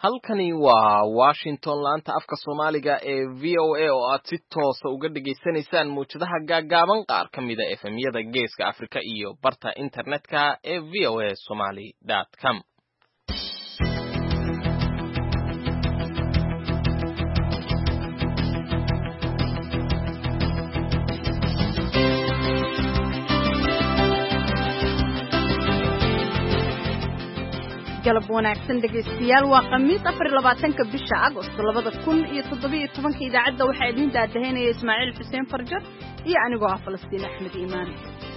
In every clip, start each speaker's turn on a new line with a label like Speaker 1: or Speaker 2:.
Speaker 1: halkani waa Washington laanta afka Soomaaliga ee VOA oo aad si toos ah uga dhageysanaysaan muujadaha gaagaaban qaar ka mid ah FM-yada Geeska Afrika iyo barta internetka ee voasomali.com.
Speaker 2: galab wanaagsan dhageystayaal waa khamiis 24 bisha Agoosto 2017 idaacada waxa idin daadaheynaya Ismaaciil Xuseen Farjar iyo anigoo ah Falastiin Axmed Iimaan.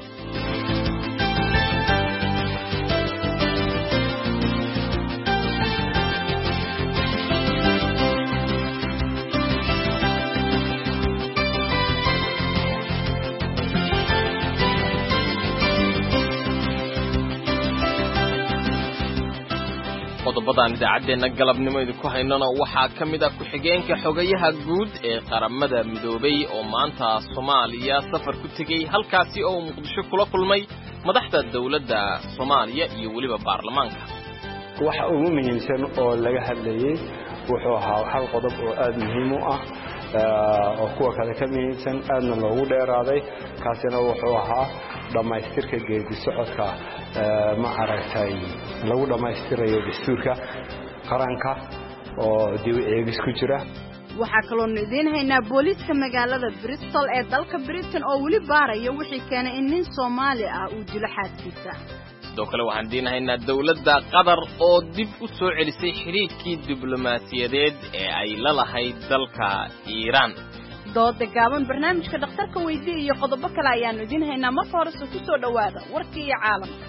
Speaker 1: qodobadaan idaacadeena galabnimo idinku haynana waxaa ka mid ah ku-xigeenka xogayaha guud ee qaramada midoobay oo maanta Soomaaliya safar ku tegay halkaasi oo Muqdisho kula kulmay madaxda dawladda Soomaaliya iyo waliba baarlamaanka.
Speaker 3: waxa ugu muhiimsan oo laga hadlayay wuxuu ahaa hal qodob oo aad muhiim u ah oo kuwa kale ka muhiimsan aadna loogu dheeraaday kaasina wuxuu ahaa dhamaystirka geedi socodka ma aragtay lagu dhamaystirayo dastuurka qaranka oo dib u eegis ku jira.
Speaker 2: waxaa kaloo idin haynaa booliiska magaalada Bristol ee dalka Britain oo wali baaraya wixii keenay in nin Soomaali ah uu dilo xaaskiisa.
Speaker 1: sidoo kale waxaan diinahaynaa dawladda Qatar oo dib u soo celisay xiriirkii diblomaasiyadeed ee ay la lahayd dalka Iiraan.
Speaker 2: dooda gaaban barnaamijka dhakhtarka weydii iyo qodobo kale ayaan idin haynaa marka hore ku soo dhawaada warkii iyo caalamka.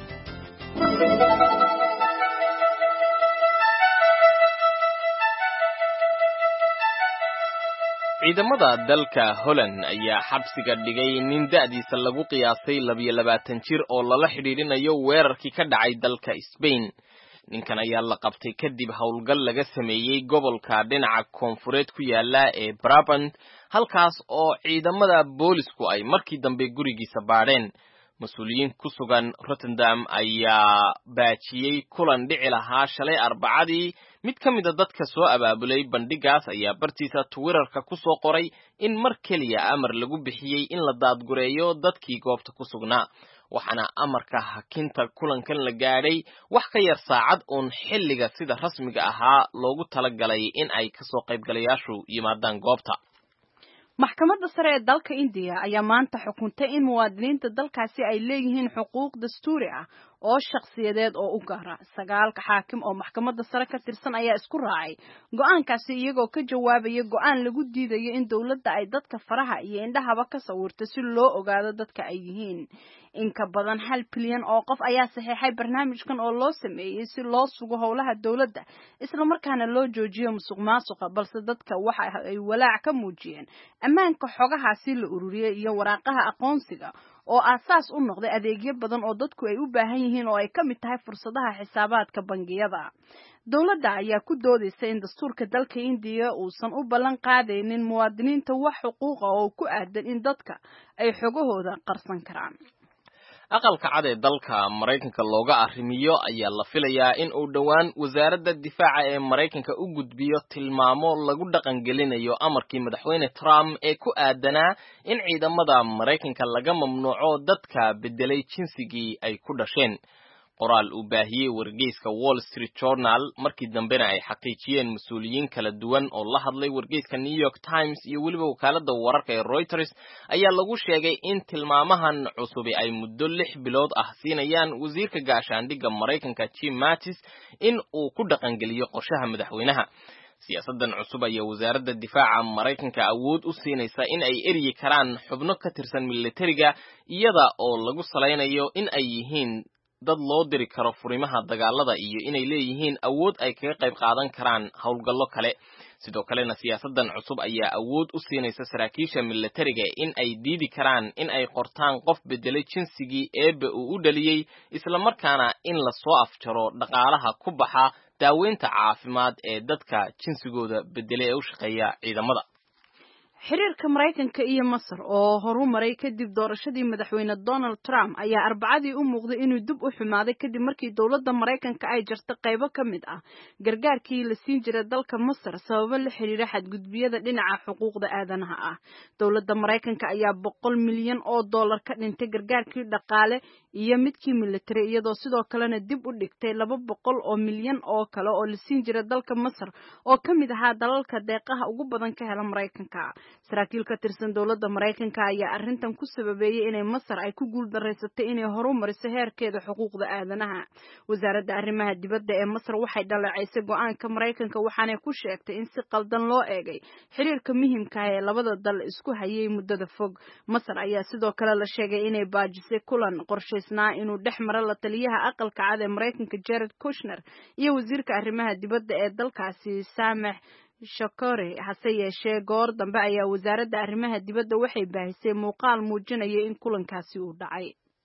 Speaker 1: ciidamada dalka Holland ayaa xabsiga dhigay nin da'diisa lagu qiyaasay 22 jir oo lala xidhiidhinayo weerarkii ka dhacay dalka Spain. ninkan ayaa la qabtay kadib howlgal laga sameeyay gobolka dhinaca koonfureed ku yaala ee Brabant halkaas oo ciidamada boolisku ay markii dambe gurigiisa baadheen. mas'uuliyiin ku sugan Rotterdam ayaa baajiyay kulan dhici lahaa shalay Arbacadii. mid ka mid ah dadka soo abaabulay bandhigaas ayaa bartiisa Twitterka ku soo qoray in mar kaliya amar lagu bixiyay in la daadgureeyo dadkii goobta ku sugnaa. waxaana amarka hakinta kulankan la gaadhay wax ka yar saacad uun xilliga sida rasmiga ahaa loogu talagalay in ay ka soo qaybgalayaashu yimaadaan goobta.
Speaker 2: maxkamadda sare ee dalka India ayaa maanta xukuntay in muwaadiniinta dalkaasi ay leeyihiin xuquuq dastuuri ah oo shakhsiyadeed oo u gaara. 9 xaakim oo maxkamadda sare ka tirsan ayaa isku raacay go'aankaasi iyagoo ka jawaabaya go'aan lagu diidayo in dawladda ay dadka faraha iyo indhahaba ka sawirto si loo ogaado dadka ay yihiin. in ka badan 1 bilyan oo qof ayaa saxeexay barnaamijkan oo loo sameeyay si loo sugo howlaha dawladda isla markaana loo joojiyo musuqmaasuqa, balse dadka waxa ay walaac ka muujiyeen ammaanka xogahaasi la ururiyay iyo waraaqaha aqoonsiga oo aasaas u noqday adeegyo badan oo dadku ay u baahan yihiin oo ay ka mid tahay fursadaha xisaabaadka bangiyada. dawladda ayaa ku doodaysa in dastuurka dalka India uusan u ballan qaadaynin muwaadiniinta wax xuquuq ah oo ku aadan in dadka ay xogahooda qarsan karaan.
Speaker 1: aqalka cad ee dalka Mareykanka looga arrimiyo ayaa la filayaa in uu dhawaan wasaaradda difaaca ee Mareykanka u gudbiyo tilmaamo lagu dhaqan gelinayo amarkii madaxweyne Trump ee ku aadanaa in ciidamada Mareykanka laga mamnuuco dadka bedelay jinsigii ay ku dhasheen. qoraal uu baahiyay wargeyska Wall Street Journal markii dambena ay xaqiijiyeen mas'uuliyiin kala duwan oo la hadlay wargeyska New York Times iyo waliba wakaaladda wararka ee Reuters ayaa lagu sheegay in tilmaamahan cusub ay muddo 6 bilood ah siinayaan wasiirka gaashaandhigga Mareykanka Jim Mattis in uu ku dhaqan geliyo qorshaha madaxweynaha. siyaasadan cusub ayaa wasaaradda difaaca Mareykanka awood u siinaysa in ay eryi karaan xubno ka tirsan militariga iyada oo lagu saleynayo in ay yihiin dad loo diri karo furimaha dagaalada iyo inay leeyihiin awood ay kaga qayb qaadan karaan howlgallo kale. sidoo kalena siyaasadan cusub ayaa awood u siinaysa saraakiisha militariga in ay diidi karaan in ay qortaan qof bedelay jinsigii eebbe uu u dhaliyay isla markaana in la soo afjaro dhaqaalaha ku baxa daaweynta caafimaad ee dadka jinsigooda bedelay ee u shaqeeya ciidamada.
Speaker 2: xiriirka Mareykanka iyo Masar oo horumaray kadib doorashadii madaxweyne Donald Trump ayaa Arbacadii u muuqday inuu dib u xumaaday kadib markii dawladda Mareykanka ay jartay qaybo ka mid ah gargaarkii la siin jiray dalka Masar sababo la xiriira xadgudbiyada dhinaca xuquuqda aadanaha ah. Dawladda Mareykanka ayaa $100 milyan ka dhintay gargaarkii dhaqaale iyo midkii military iyadoo sidoo kalena dib u dhigtay $200 milyan oo kale oo la siin jiray dalka Masar oo ka mid ahaa dalalka deeqaha ugu badan ka hela Mareykanka. Saraakiil ka tirsan dawladda Mareykanka ayaa arrintan ku sababeeyay inay Masar ay ku guuldareysatay inay horumariso heerkeeda xuquuqda aadanaha. Wasaaradda arrimaha dibadda ee Masar waxay dhaleecaysay go'aanka Mareykanka waxaana ku sheegtay in si qaldan loo eegay xiriirka muhiimka ah ee labada dal isku hayay muddada fog. Masar ayaa sidoo kale la sheegay inay baajisay kulan qorshaysnaa inuu dhex maro la taliyaha aqalka cad ee Mareykanka Jared Kushner iyo wasiirka arrimaha dibadda ee dalkaasi Sameh Shokore. Hase yeeshee goor dambe ayaa wasaaradda arrimaha dibadda waxay baahisay muuqaal muujinaya in kulankaasi uu dhacay.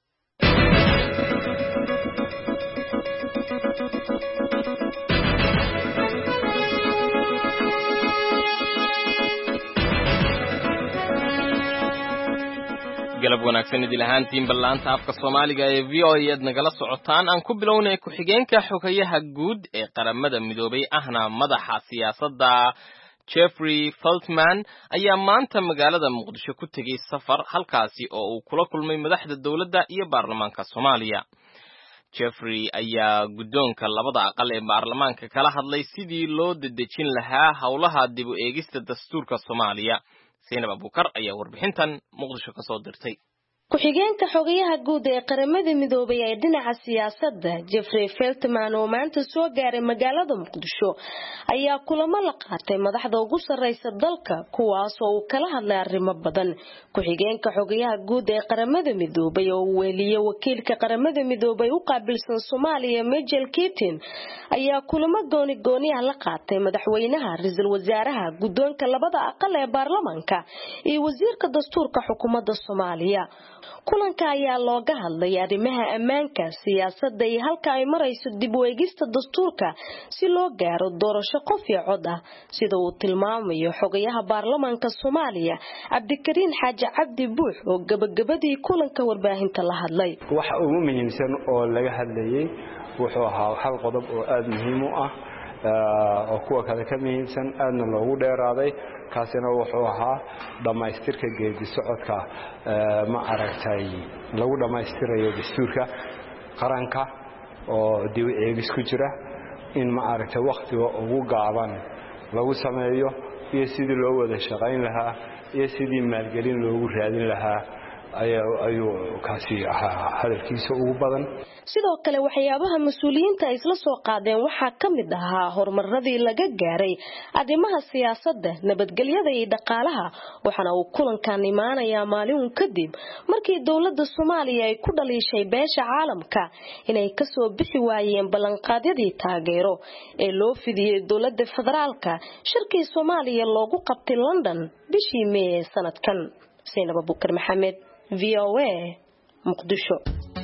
Speaker 1: galab wanaagsan idil ahaantiin ballaanta afka Soomaaliga ee VOA nagala socotaan aan ku bilownay ku-xigeenka xogayaha guud ee qaramada midoobay ahna madaxa siyaasadda Jeffrey Feltman ayaa maanta magaalada Muqdisho ku tegay safar halkaasi oo uu kula kulmay madaxda dawladda iyo baarlamaanka Soomaaliya. Jeffrey ayaa guddoonka labada aqal ee baarlamaanka kala hadlay sidii loo dedejin lahaa howlaha dib u eegista dastuurka Soomaaliya. Zainab Abukar ayaa warbixintan Muqdisho ka soo dirtay.
Speaker 4: ku-xigeenka xogayaha guud ee qaramada midoobay ee dhinaca siyaasadda Jeffrey Feltman oo maanta soo gaaray magaalada Muqdisho ayaa kulamo la qaatay madaxda ugu sareysa dalka kuwaas oo uu kala hadlay arrimo badan. ku-xigeenka xogayaha guud ee qaramada midoobay oo weeliyay wakiilka qaramada midoobay u qaabilsan Soomaaliya Michael Keating ayaa kulamo gooni ah la qaatay madaxweynaha, ra'iisul wasaaraha, guddoonka labada aqal ee baarlamaanka iyo wasiirka dastuurka xukuumadda Soomaaliya. kulanka ayaa looga hadlay arrimaha ammaanka, siyaasadda iyo halka ay marayso dib u eegista dastuurka si loo gaaro doorasho qof iyo cod ah sida uu tilmaamayo xogayaha baarlamaanka Soomaaliya Cabdikariin Xaaji Cabdi Buux oo gabagabadii kulanka warbaahinta la hadlay.
Speaker 3: waxa ugu muhiimsan oo laga hadlayay wuxuu ahaa hal qodob oo aad muhiim u ah oo kuwa kale ka muhiimsan aadna loogu dheeraaday kaasina wuxuu ahaa dhamaystirka geedi socodka ma aragtay lagu dhamaystirayo dastuurka qaranka oo dib u eegis ku jira in ma aragtay waqtiga ugu gaaban lagu sameeyo iyo sidii loo wada shaqayn lahaa iyo sidii maalgelin loogu raadin lahaa ayuu kaasi ahaa hadalkiisa ugu badan.
Speaker 4: sidoo kale waxyaabaha mas'uuliyiinta isla soo qaadeen waxaa ka mid ahaa horumaradii laga gaaray arrimaha siyaasadda, nabadgelyada iyo dhaqaalaha waxaana uu kulankan imaanayaa maalin kadib markii dawladda Soomaaliya ay ku dhaliishay beesha caalamka inay ka soo bixi waayeen ballanqaadyadii taageero ee loo fidiyay dawladda federaalka shirkii Soomaaliya loogu qabtay London bishii May sanadkan. Zainab Abukar Maxamed, VOA, Muqdisho.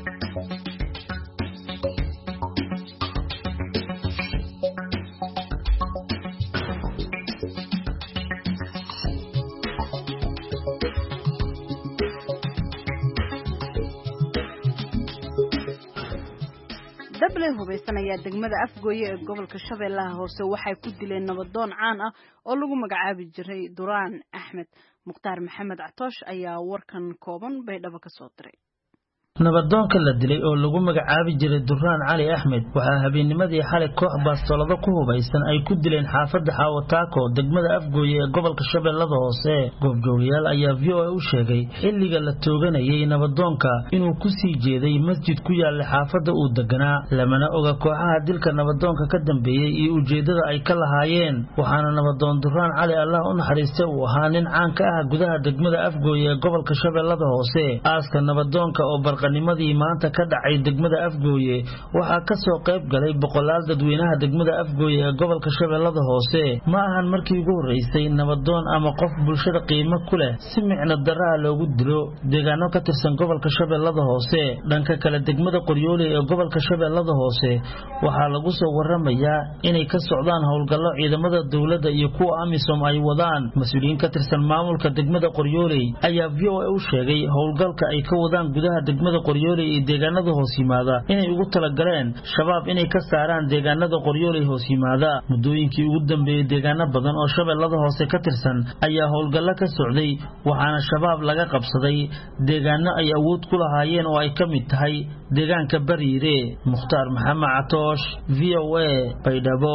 Speaker 2: dable hubeysan ayaa degmada Afgooye ee gobolka Shabeellaha Hoose waxay ku dileen nabadoon caan ah oo lagu magacaabi jiray Duraan Axmed. Mukhtaar Maxamed Catoosh ayaa warkan kooban Baydhabo ka soo diray.
Speaker 5: nabadoonka la dilay oo lagu magacaabi jiray Duraan Cali Axmed waxa habeennimadii xalay koox baastolada ku hubeysan ay ku dileen xaafadda Xawataako degmada Afgooye ee gobolka Shabeellaha Hoose. goobjoogayaal ayaa VOA u sheegay xilliga la tooganayay nabadoonka inuu ku sii jeeday masjid ku yaal xaafadda uu deganaa, lamana oga kooxaha dilka nabadoonka ka dambeeyay iyo ujeedada ay ka lahaayeen. waxaana nabadoon Duraan Cali Allah u naxariistay uu ahaa nin caan ka ah gudaha degmada Afgooye ee gobolka Shabeellaha Hoose. aaska nabadoonka oo baranimadii maanta ka dhacay degmada Afgooye waxaa ka soo qayb galay boqolaal dadweynaha degmada Afgooye ee gobolka Shabeellada Hoose ma ahan markii ugu horeysay nabadoon ama qof bulshada qiimo ku leh si micno darro loogu dilo deegaano ka tirsan gobolka Shabeellada Hoose dhanka kale degmada Qoryoole ee gobolka Shabeellada Hoose waxaa lagu soo waramayaa inay ka socdaan howlgallo ciidamada dawladda iyo kuwa AMISOM ay wadaan mas'uuliyiin ka tirsan maamulka degmada Qoryoole ayaa VOA u sheegay howlgalka ay ka wadaan gudaha degmada Qoryoole ee deegaanada hoos yimaada inay ugu talagaleen shabaab inay ka saaraan deegaanada Qoryoole hoos yimaada mudooyinkii ugu dambeeyay deegaano badan oo Shabeellada Hoose ka tirsan ayaa howlgallo ka socday waxaana shabaab laga qabsaday deegaano ay awood ku lahaayeen oo ay ka mid tahay deegaanka Bariire Mukhtaar Maxamed Catoosh VOA Baydhabo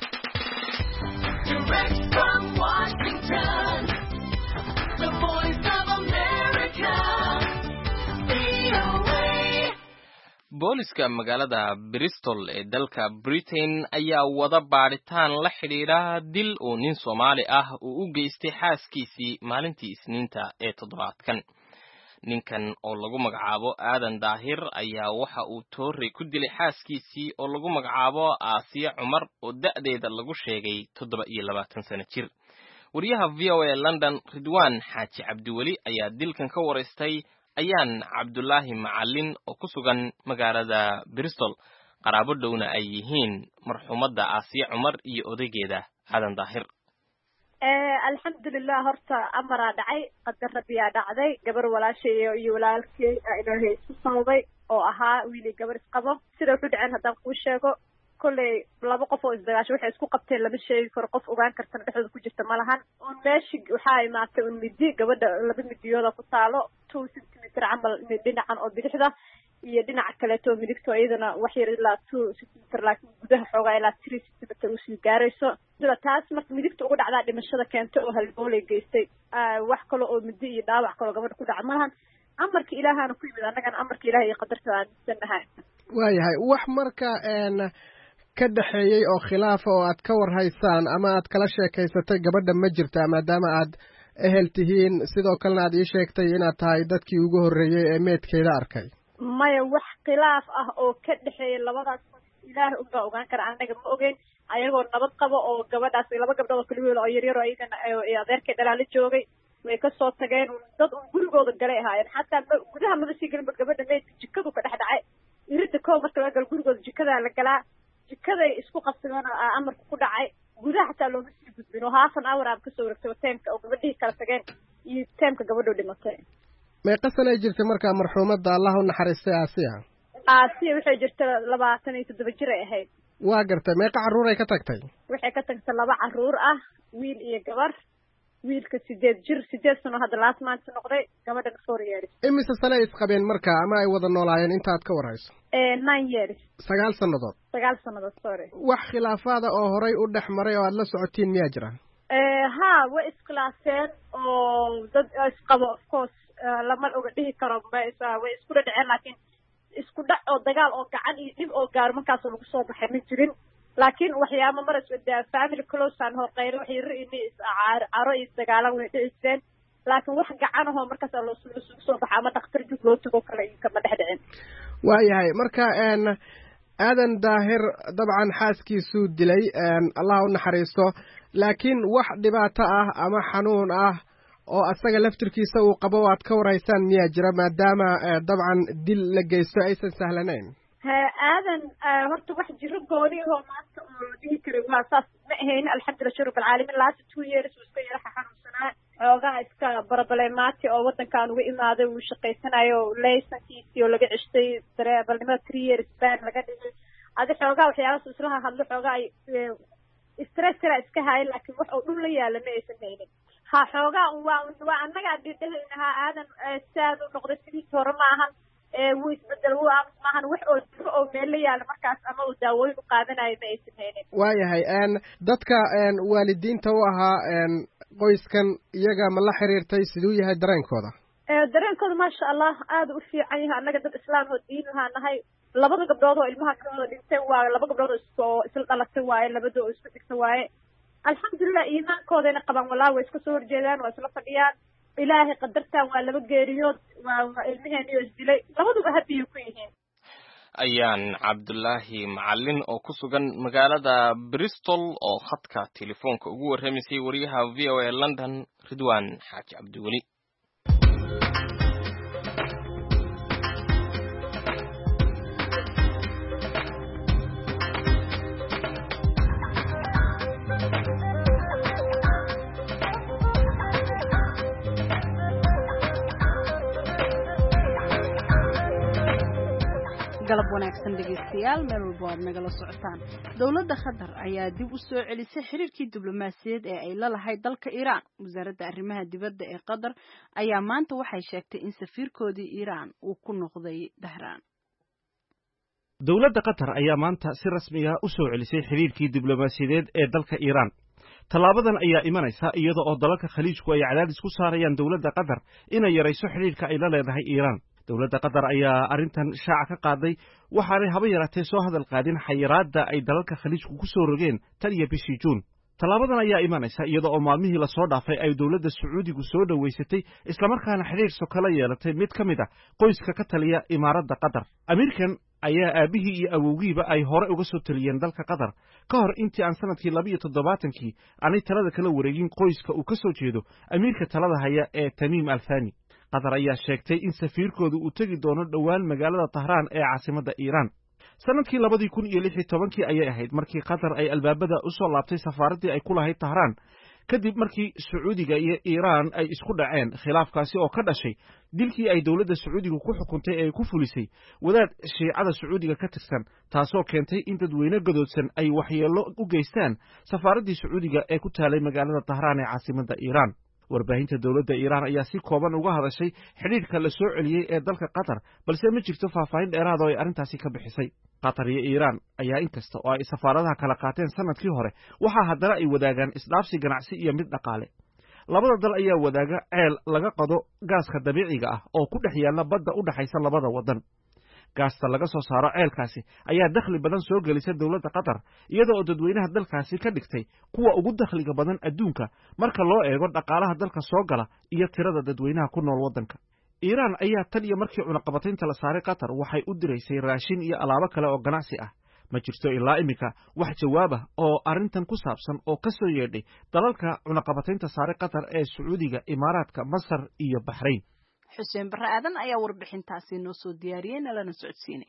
Speaker 1: booliska magaalada Bristol ee dalka Britain ayaa wada baaritaan la xiriira dil oo nin Soomaali ah uu u geystay xaaskiisii maalintii Isniinta ee toddobaadkan. Ninkan oo lagu magacaabo Aadan Daahir ayaa waxa uu toorey ku dilay xaaskiisii oo lagu magacaabo Aasiya Cumar oo da'deeda lagu sheegay 27 sano jir. Wariyaha VOA London Ridwaan Xaaji Cabdiweli ayaa dilkan ka wareystay ayaan Cabdullaahi Macallin oo ku sugan magaalada Bristol qaraabo dhowna ay yihiin marxumadda Aasiya Cumar iyo odaygeeda Aadan Daahir.
Speaker 6: alxamdulillah horta amara dhacay qadar rabbiya dhacday gabar walaashay iyo walaalkay ilaahay isku sawday oo ahaa wiil gabar isqabo sida wuxuu dhacay haddaan ku sheego kulay laba qof oo isdagaasho waxay isku qabteen lama sheegi karo qof ogaan kartana dhexdooda ku jirta malahan oo meeshii waxa ay maatay un midi gabadha laba midiyooda ku taalo 2 cm camal dhinacan oo bidixda iyo dhinaca kale to midigto iyadana wax yar ilaa 2 cm laakiin gudaha xoogaa ilaa 3 cm u sii gaarayso sida taas marka midigta ugu dhacdaa dhimashada keentay oo halboolay geystay wax kale oo midi iyo dhaawac kale gabadha ku dhacay malahan amarka ilaahana ku yimid annagana amarka ilaahay iyo qadarta aan sanahay
Speaker 7: waayahay wax marka ka dhaxeeyay oo khilaaf oo aad ka warhaysaan ama aad kala sheekaysatay gabadha ma jirtaa maadaama aad ehel tihiin sidoo kalena aad ii sheegtay inaad tahay dadkii ugu horreeyey ee meedkeeda arkay
Speaker 6: maya wax khilaaf ah oo ka dhaxeeyay labadaas ilaahay unbaa ogaan kara annaga ma ogeyn ayagoo nabad qabo oo gabadhaas laba gabdhood oo kala wiil oo yaryar oo ayagana adeerkay dhalaala joogay way ka soo tageen dad gurigooda galay ahaayeen xataa gudaha madashii galinba gabadha meydka jikadu ka dhex dhacay irida koow marka laga galo gurigooda jikadaa la galaa jikaday isku qabsadeen amarku ku dhacay gudaha xataa looma sii gudbin oo haafan hour aad ka soo wareegtay teemka oo gabadhii kala tageen iyo teemka gabadhu dhimatay
Speaker 7: meeqa sano ay jirtay markaa marxuumadda Allah u naxariistay Aasiya
Speaker 6: waxay jirtay 27 jir ay ahayd
Speaker 7: waa gartay meeqa carruur ay ka tagtay
Speaker 6: waxay ka tagtay 2 carruur ah wiil iyo gabar wiilka 8 sano hadda last month noqday gabadhana 4 years
Speaker 7: imise sano isqabeen markaa ama ay wada noolaayeen intaad ka warhayso
Speaker 6: 9 years
Speaker 7: 9 sannadood
Speaker 6: sorry
Speaker 7: wax khilaafaada oo horay u dhex maray oo aad la socotiin miyaa jira
Speaker 6: ha way iskhilaafeen oo dad isqabo of course lama oga dhihi karo way isku dhaceen laakiin isku dhac oo dagaal oo gacan iyo dib oo gaar markaas lagu soo baxay ma jirin laakiin waxyaabo mar iswada family close aan horqeyro wax yar in caro iyo dagaal way dhiceen laakiin wax gacan ah markaas loo soo baxay ama dhakhtar jug loo tago kale kama dhexdhicin
Speaker 7: waayahay marka Aadan Daahir dabcan xaaskiisu dilay Allah u naxariisto laakiin wax dhibaato ah ama xanuun ah oo asaga laftirkiisa uu qabo waad ka waraysaan miyaa jira maadaama dabcan dil la geysto aysan sahlanayn
Speaker 6: aadan horta wax jiro gooni oo maanta oo dhihi kara waa saas ma ahayn alxamdulillah shukr bilcaalamiin last 2 years uu iska yara xanuunsanaa xoogaa iska barbalemaati oo wadankan uga imaaday uu shaqaysanayo laysankiisii oo laga ceshtay dareebalnimada 3 years ban laga dhigay adi xoogaa waxyaalahaas islaha hadlo xoogaa stress iska haay laakiin wax oo dhul la yaala ma aysan haynin ha xoogaa waa annaga dhidhahaynaha aadan saad u noqday sidii hore ma ahan wuu isbedel wuu aamus maahan wax oo jiro oo meel la yaala markaas ama uu daawooyin u qaadanayo ma aysan haynin
Speaker 7: waayahay dadka waalidiinta u ahaa qoyskan iyaga ma la xiriirtay siduu yahay dareenkooda
Speaker 6: dareenkooda maasha allah aad u fiican yahay annaga dad islaam oo diin lahaa nahay labada gabdhood oo ilmaha kooda dhintay waa laba gabdhood oo isla dhalatay waaye labada oo isku dhigtay waaye alxamdulillah iimaankoodayna qabaan walaa way iska soo horjeedaan waa isla fadhiyaan ilaahay qadartan waa laba geeriyood waa ilmaheenii isdilay labaduba happy ku yihiin.
Speaker 1: ayaan cabdullaahi macalin oo ku sugan magaalada Bristol oo khadka telefoonka ugu warramaysay wariyaha VOA London Ridwaan Xaaji Cabdiweli.
Speaker 2: galab wanaagsan dhegeystayaal meel walba aad nagala socotaan. Dowladda Qatar ayaa dib u soo celisay xiriirkii diblomaasiyadeed ee ay la lahayd dalka Iran. Wasaaradda arrimaha dibadda ee Qatar ayaa maanta waxay sheegtay in safiirkoodii Iran uu ku noqday Tehran.
Speaker 8: Dowladda Qatar ayaa maanta si rasmi ah u soo celisay xiriirkii diblomaasiyadeed ee dalka Iran. Talaabadan ayaa imanaysa iyada oo dalalka Khaliijku ay cadaadis ku saarayaan dowladda Qatar inay yarayso xiriirka ay la leedahay Iran. dowladda Qatar ayaa arrintan shaaca ka qaaday waxaanay haba yaraatee soo hadal qaadin xayiraadda ay dalalka Khaliijku ku soo rogeen tan iyo bishii Juun. Talaabadan ayaa imanaysa iyada oo maalmihii la soo dhaafay ay dowladda Sacuudigu soo dhaweysatay isla markaana xiriir soo kala yeelatay mid ka mid ah qoyska ka taliya imaaradda Qatar. Ameerikan ayaa aabihii iyo awowgiiba ay hore uga soo taliyeen dalka Qatar ka hor intii aan sanadkii 2007 aanay talada kala wareegin qoyska uu ka soo jeedo amiirka talada haya ee Tamiim Al-Thani. Qatar ayaa sheegtay in safiirkoodu uu tagi doono dhowaan magaalada Tehran ee caasimadda Iran. Sanadkii 2016 ayay ahayd markii Qatar ay albaabada u soo laabtay safaaraddii ay ku lahayd Tehran kadib markii Sacuudiga iyo Iran ay isku dhaceen khilaafkaasi oo ka dhashay dilkii ay dowladda Sacuudiga ku xukuntay ee ku fulisay wadaad Shiicada Sacuudiga ka tirsan taasoo keentay in dadweyne gadoodsan ay waxyeello u geystaan safaaraddii Sacuudiga ee ku taalay magaalada Tehran ee caasimadda Iran. warbaahinta dowladda Iran ayaa si kooban uga hadashay xiriirka la soo celiyay ee dalka Qatar balse ma jirto faahfaahin dheeraad oo ay arrintaasi ka bixisay. Qatar iyo Iran ayaa inkasta oo ay safaaradaha kala qaateen sanadkii hore waxa haddana ay wadaagaan isdhaafsi ganacsi iyo mid dhaqaale. labada dal ayaa wadaaga ceel laga qado gaaska dabiiciga ah oo ku dhex yaalla badda u dhaxaysa labada wadan. gaasta laga soo saaro ceelkaasi ayaa dakhli badan soo gelisa dowladda Qatar iyada oo dadweynaha dalkaasi ka dhigtay kuwa ugu dakhliga badan adduunka marka loo eego dhaqaalaha dalka soo gala iyo tirada dadweynaha ku nool wadanka. Iran ayaa tan iyo markii cunaqabataynta la saaray Qatar waxay u diraysay raashin iyo alaabo kale oo ganacsi ah. ma jirto ilaa imika wax jawaab ah oo arrintan ku saabsan oo ka soo yeedhay dalalka cunaqabataynta saaray Qatar ee Sacuudiga, Imaaraadka, Masar iyo Bahrain.
Speaker 2: Xuseen Barre Aadan ayaa warbixintaasi noo soo diyaariyay nalana socodsiinay.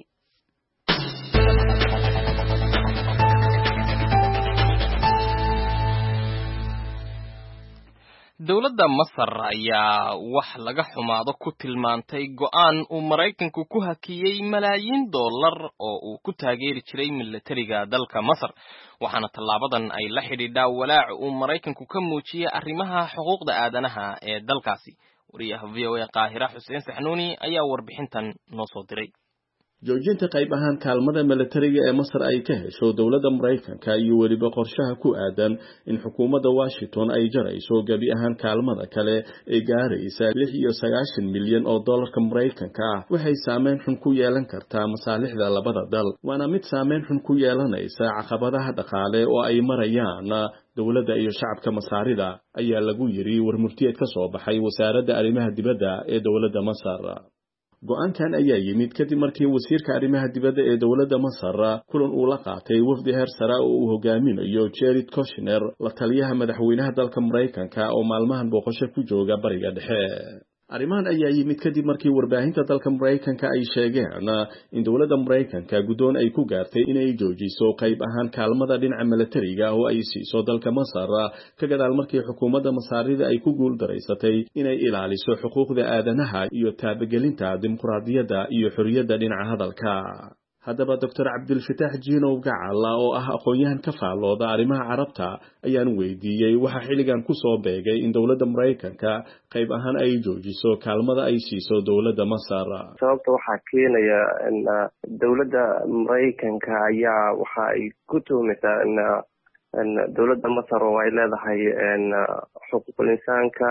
Speaker 1: dowladda Masar ayaa wax laga xumaado ku tilmaantay go'aan uu Maraykanku ku hakiyay malaayiin dollar oo uu ku taageeri jiray militariga dalka Masar waxaana tallaabadan ay la xidhiidhaa walaac uu Maraykanku ka muujiyay arrimaha xuquuqda aadanaha ee dalkaasi. wariyaha VOA Qaahira Xuseen Saxnuuni ayaa warbixintan noo soo diray.
Speaker 9: joojinta qayb ahaan kaalmada militariga ee Masar ay ka hesho dowladda Maraykanka iyo weliba qorshaha ku aadan in xukuumadda Washington ay jarayso gabi ahaan kaalmada kale ee gaaraysa 96 milyan oo dollarka Maraykanka ah waxay saameyn xun ku yeelan kartaa masaalixda labada dal waana mid saameyn xun ku yeelanaysa caqabadaha dhaqaale oo ay marayaan dowladda iyo shacabka Masaarida ayaa lagu yiri warmurtiyeed ka soo baxay wasaaradda arrimaha dibadda ee dowladda Masar. go'aankan ayaa yimid kadib markii wasiirka arrimaha dibadda ee dowladda Masar kulan uu la qaatay wafdi heer sare oo uu hogaaminayo Jared Kushner la taliyaha madaxweynaha dalka Maraykanka oo maalmahan booqasho ku jooga bariga dhexe. arrimahan ayaa yimid kadib markii warbaahinta dalka Maraykanka ay sheegeen in dowladda Maraykanka guddoon ay ku gaartay inay joojiso qayb ahaan kaalmada dhinaca militariga oo ay siiso dalka Masar ka gadaal markii xukuumadda Masaarida ay ku guuldareysatay inay ilaaliso xuquuqda aadanaha iyo taabagelinta dimuqraadiyadda iyo xorriyadda dhinaca hadalka. haddaba Dr. Cabdilfataax Jiinow Gacal oo ah aqoon-yahan ka faallooda arrimaha carabta ayaan weydiiyey waxa xilligan ku soo beegay in dowladda Maraykanka qayb ahaan ay joojiso kaalmada ay siiso dowladda Masar.
Speaker 10: sababta waxaa keenaya in dowladda Maraykanka ayaa waxa ay ku tuhmaysaa in dowladda Masar oo ay leedahay xuquuqul insaanka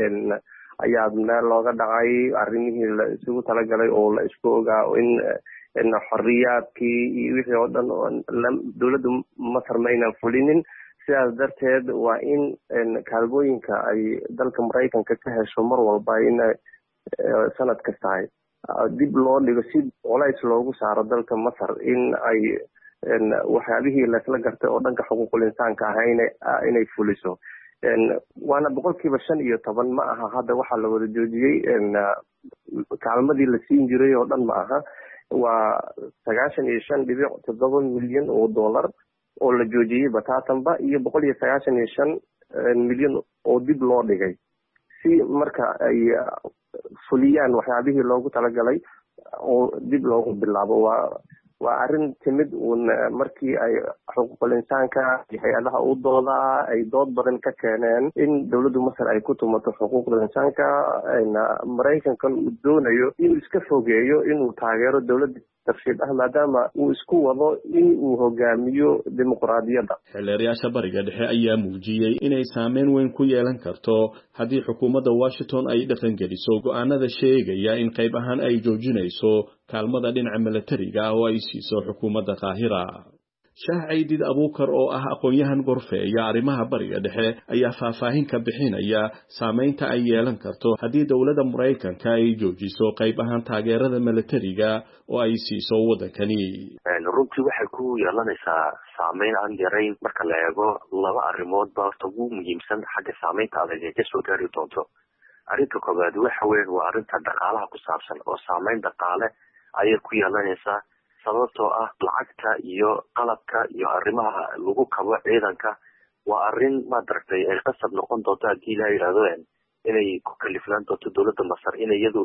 Speaker 10: ayaa meel looga dhacay arrimihii la isugu talagalay oo la isku ogaa in xorriyaadkii iyo wixii oo dhan dowladda Masar maynan fulinin sidaas darteed waa in kaalmooyinka ay dalka Mareykanka ka hesho mar walba in sanad kasta dib loo dhigo si culays loogu saaro dalka Masar in ay waxyaabihii la isla gartay oo dhanka xuquuqul insaanka ah inay fuliso waana 15% ma aha hadda waxa la wada joojiyay kaalmadii la siin jiray oo dhan ma aha waa 95.7 milyan oo dollar oo la joojiyay bataatanba iyo 195 milyan oo dib loo dhigay si marka ay fuliyaan waxyaabihii loogu talagalay oo dib loogu bilaabo waa arrin timid markii ay xuquuqul insaanka hay'adaha u doodaa ay dood badan ka keeneen in dawladda Masar ay ku tumato xuquuqul insaanka Mareykanka uu doonayo inuu iska fogeeyo inuu taageero dawladda tarshiid ah maadaama uu isku wado in uu hogaamiyo dimuqraadiyadda.
Speaker 9: Xeelerayaasha bariga dhexe ayaa muujiyay inay saameyn weyn ku yeelan karto haddii xukuumadda Washington ay dhaqan geliso go'aanada sheegaya in qayb ahaan ay joojinayso kaalmada dhinaca militariga oo ay siiso xukuumadda Qaahira. Shaah Ciidid Abuukar oo ah aqoonyahan gorfeeya arrimaha bariga dhexe ayaa faahfaahin ka bixinaya saameynta ay yeelan karto haddii dawladda Mareykanka ay joojiso qayb ahaan taageerada militariga oo ay siiso waddankani.
Speaker 11: Runtii waxay ku yeelanaysaa saameyn aan yarayn marka la eego laba arrimood baa ugu muhiimsan xagga saameynta adag ee kasoo gaari doonto. Arrinta koowaad waxa weyn waa arrinta dhaqaalaha ku saabsan oo saameyn dhaqaale ayay ku yeelanaysaa sababtoo ah lacagta iyo qalabka iyo arrimaha lagu kabo ciidanka waa arrin maaragtay ay qasab noqon doonto haddii la yiraahdo inay ku kalifnaan doonto dawladda Masar in iyadu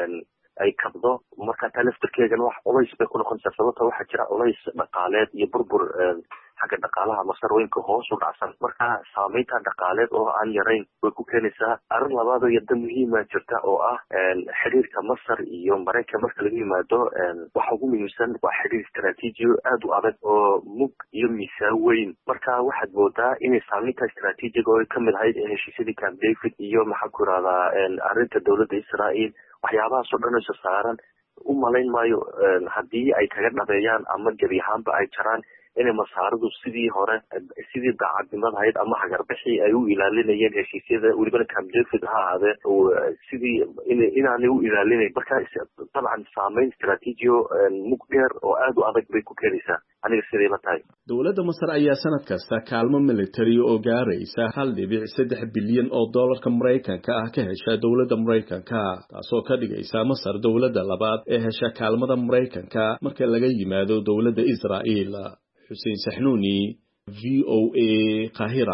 Speaker 11: ay kabdo marka talaftirkeegan wax culays bay ku noqonaysaa sababtoo waxa jira culays dhaqaaleed iyo burbur xagga dhaqaalaha Masar weynka hoos u dhacsan marka saameynta dhaqaaleed oo aan yarayn way ku keenaysaa arrin labaad oo yadda muhiima jirta oo ah xiriirka Masar iyo Mareykanka marka laga yimaado waxa ugu muhiimsan waa xiriir istiraatiiji aad u adag oo mug iyo miisaan weyn marka waxaad moodaa inay saameynta istiraatiijiga oo ka mid ahayd heshiisyadii Camp David iyo maxaa ku raada arrinta dawladda Israa'iil waxyaabahaas oo dhan oo saaran u malayn maayo haddii ay kaga dhabeeyaan ama gebi ahaanba ay jaraan inay masaaradu sidii hore sidii daacadnimada ahayd ama hagarbixii ay u ilaalinayeen heshiisyada weliba Camp David ha ahaadee sidii inaanay u ilaalinayn marka dabcan saameyn istiraatiijiyo mug dheer oo aad u adag bay ku keenaysaa aniga sidee la tahay.
Speaker 9: Dawladda Masar ayaa sanad kasta kaalmo military oo gaaraysa 1.3 bilyan oo dollarka Mareykanka ah ka hesha dawladda Mareykanka taasoo ka dhigaysa Masar dawladda labaad ee hesha kaalmada Mareykanka marka laga yimaado dawladda Israa'iil. Hussein Sahnuni, VOA, Qaahira.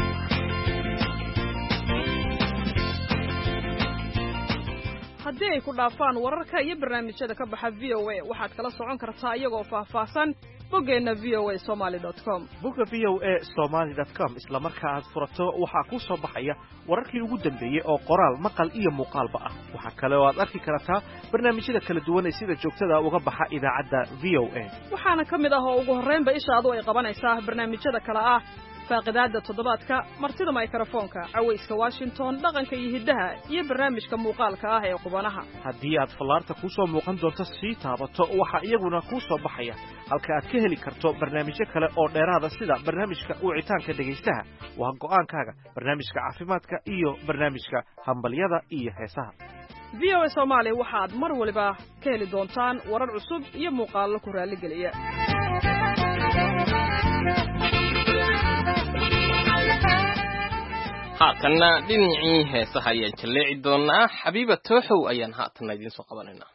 Speaker 12: haddii ay ku dhaafaan wararka iyo barnaamijyada ka baxa VOA waxaad kala socon kartaa iyagoo faahfaahsan boggeena voasomali.com.
Speaker 8: bogga voasomali.com isla marka aad furato waxaa ku soo baxaya wararkii ugu dambeeyay oo qoraal maqal iyo muuqaalba ah. Waxa kale oo aad arki kartaa barnaamijyada kala duwan ee sida joogtada uga baxa idaacadda VOA.
Speaker 12: waxaana ka mid ah oo ugu horreynba ishaadu ay qabanaysaa barnaamijyada kala ah faaqidaada toddobaadka martida mikrofoonka cawayska Washington dhaqanka iyo hiddaha iyo barnaamijka muuqaalka ah ee qubanaha.
Speaker 8: Haddii aad falaarta ku soo muuqan doonto sii taabato waxa iyaguna ku soo baxaya halka aad ka heli karto barnaamijyo kale oo dheeraada sida barnaamijka wicitaanka dhagaystaha waa go'aankaaga barnaamijka caafimaadka iyo barnaamijka hambalyada iyo heesaha.
Speaker 12: VOA Somali waxaad mar waliba ka heli doontaan warar cusub iyo muuqaallo ku raali geliya.
Speaker 1: haatanna dhinacii heesaha ayaan jaleeci doonaa xabiiba tooxow ayaan haatanna idiin soo qabanaynaa.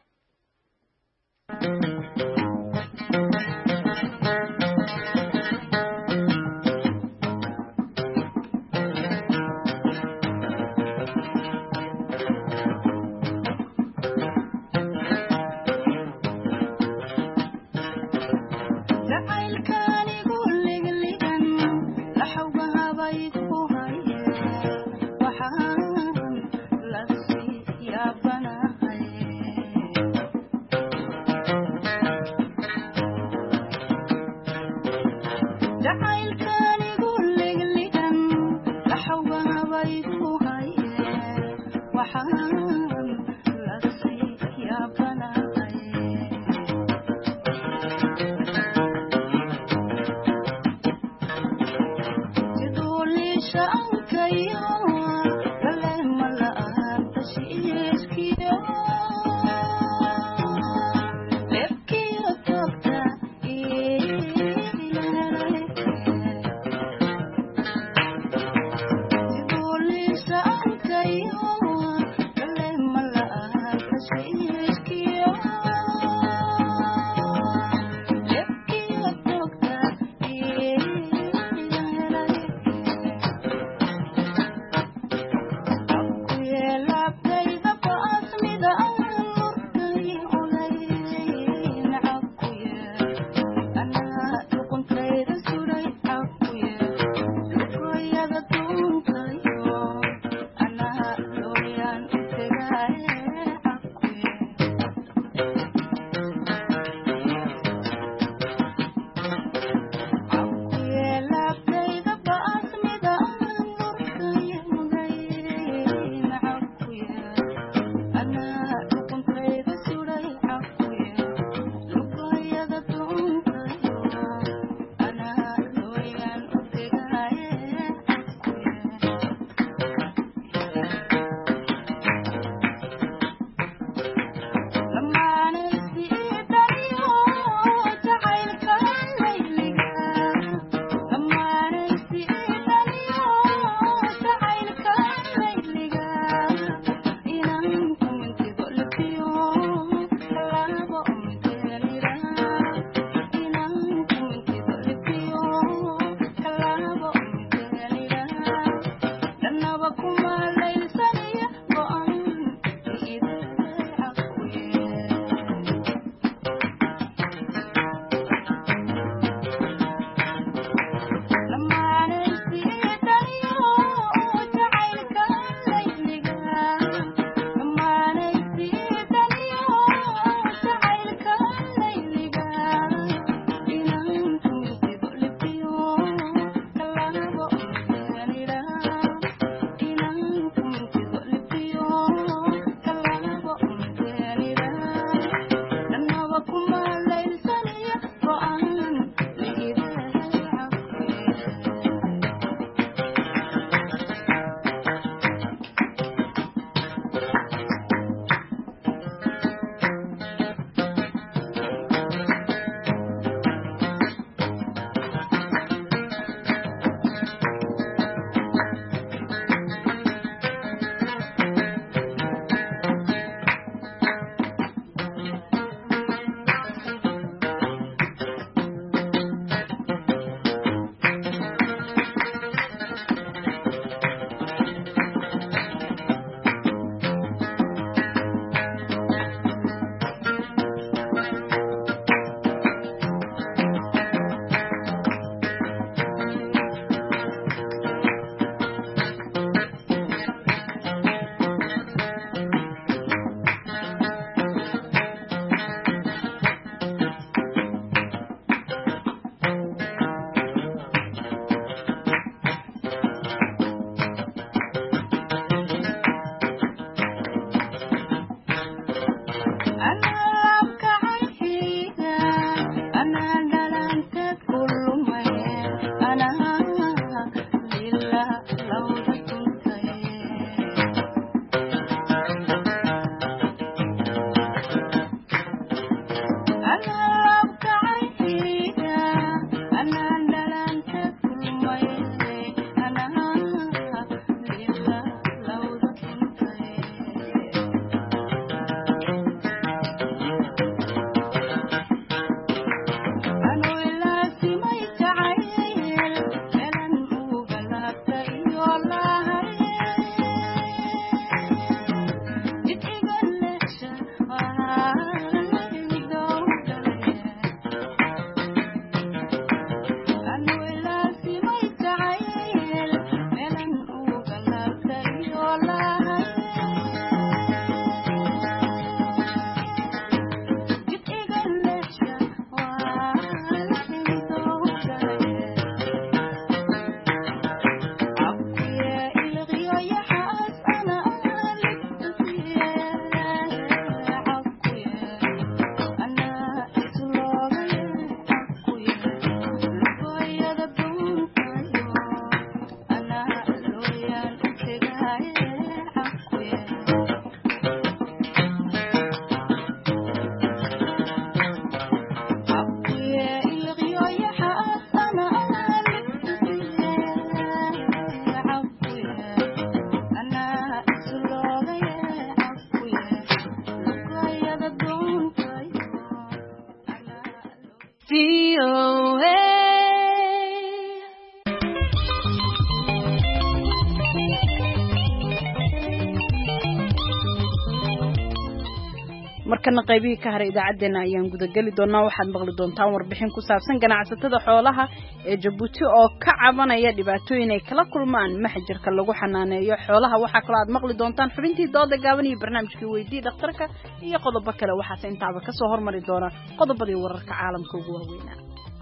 Speaker 2: markana qaybihii ka haray idaacadeena ayaan gudagali doonaa waxaad maqli doontaan warbixin ku saabsan ganacsatada xoolaha ee Djibouti oo ka cabanaya dhibaatooyin ay kala kulmaan maxjarka lagu xanaaneeyo xoolaha waxa kale aad maqli doontaan xubintii dooda gaaban iyo barnaamijkii weydii dhakhtarka iyo qodobo kale waxaas intaaba ka soo hormari doona qodobadii wararka caalamka ugu waaweynaa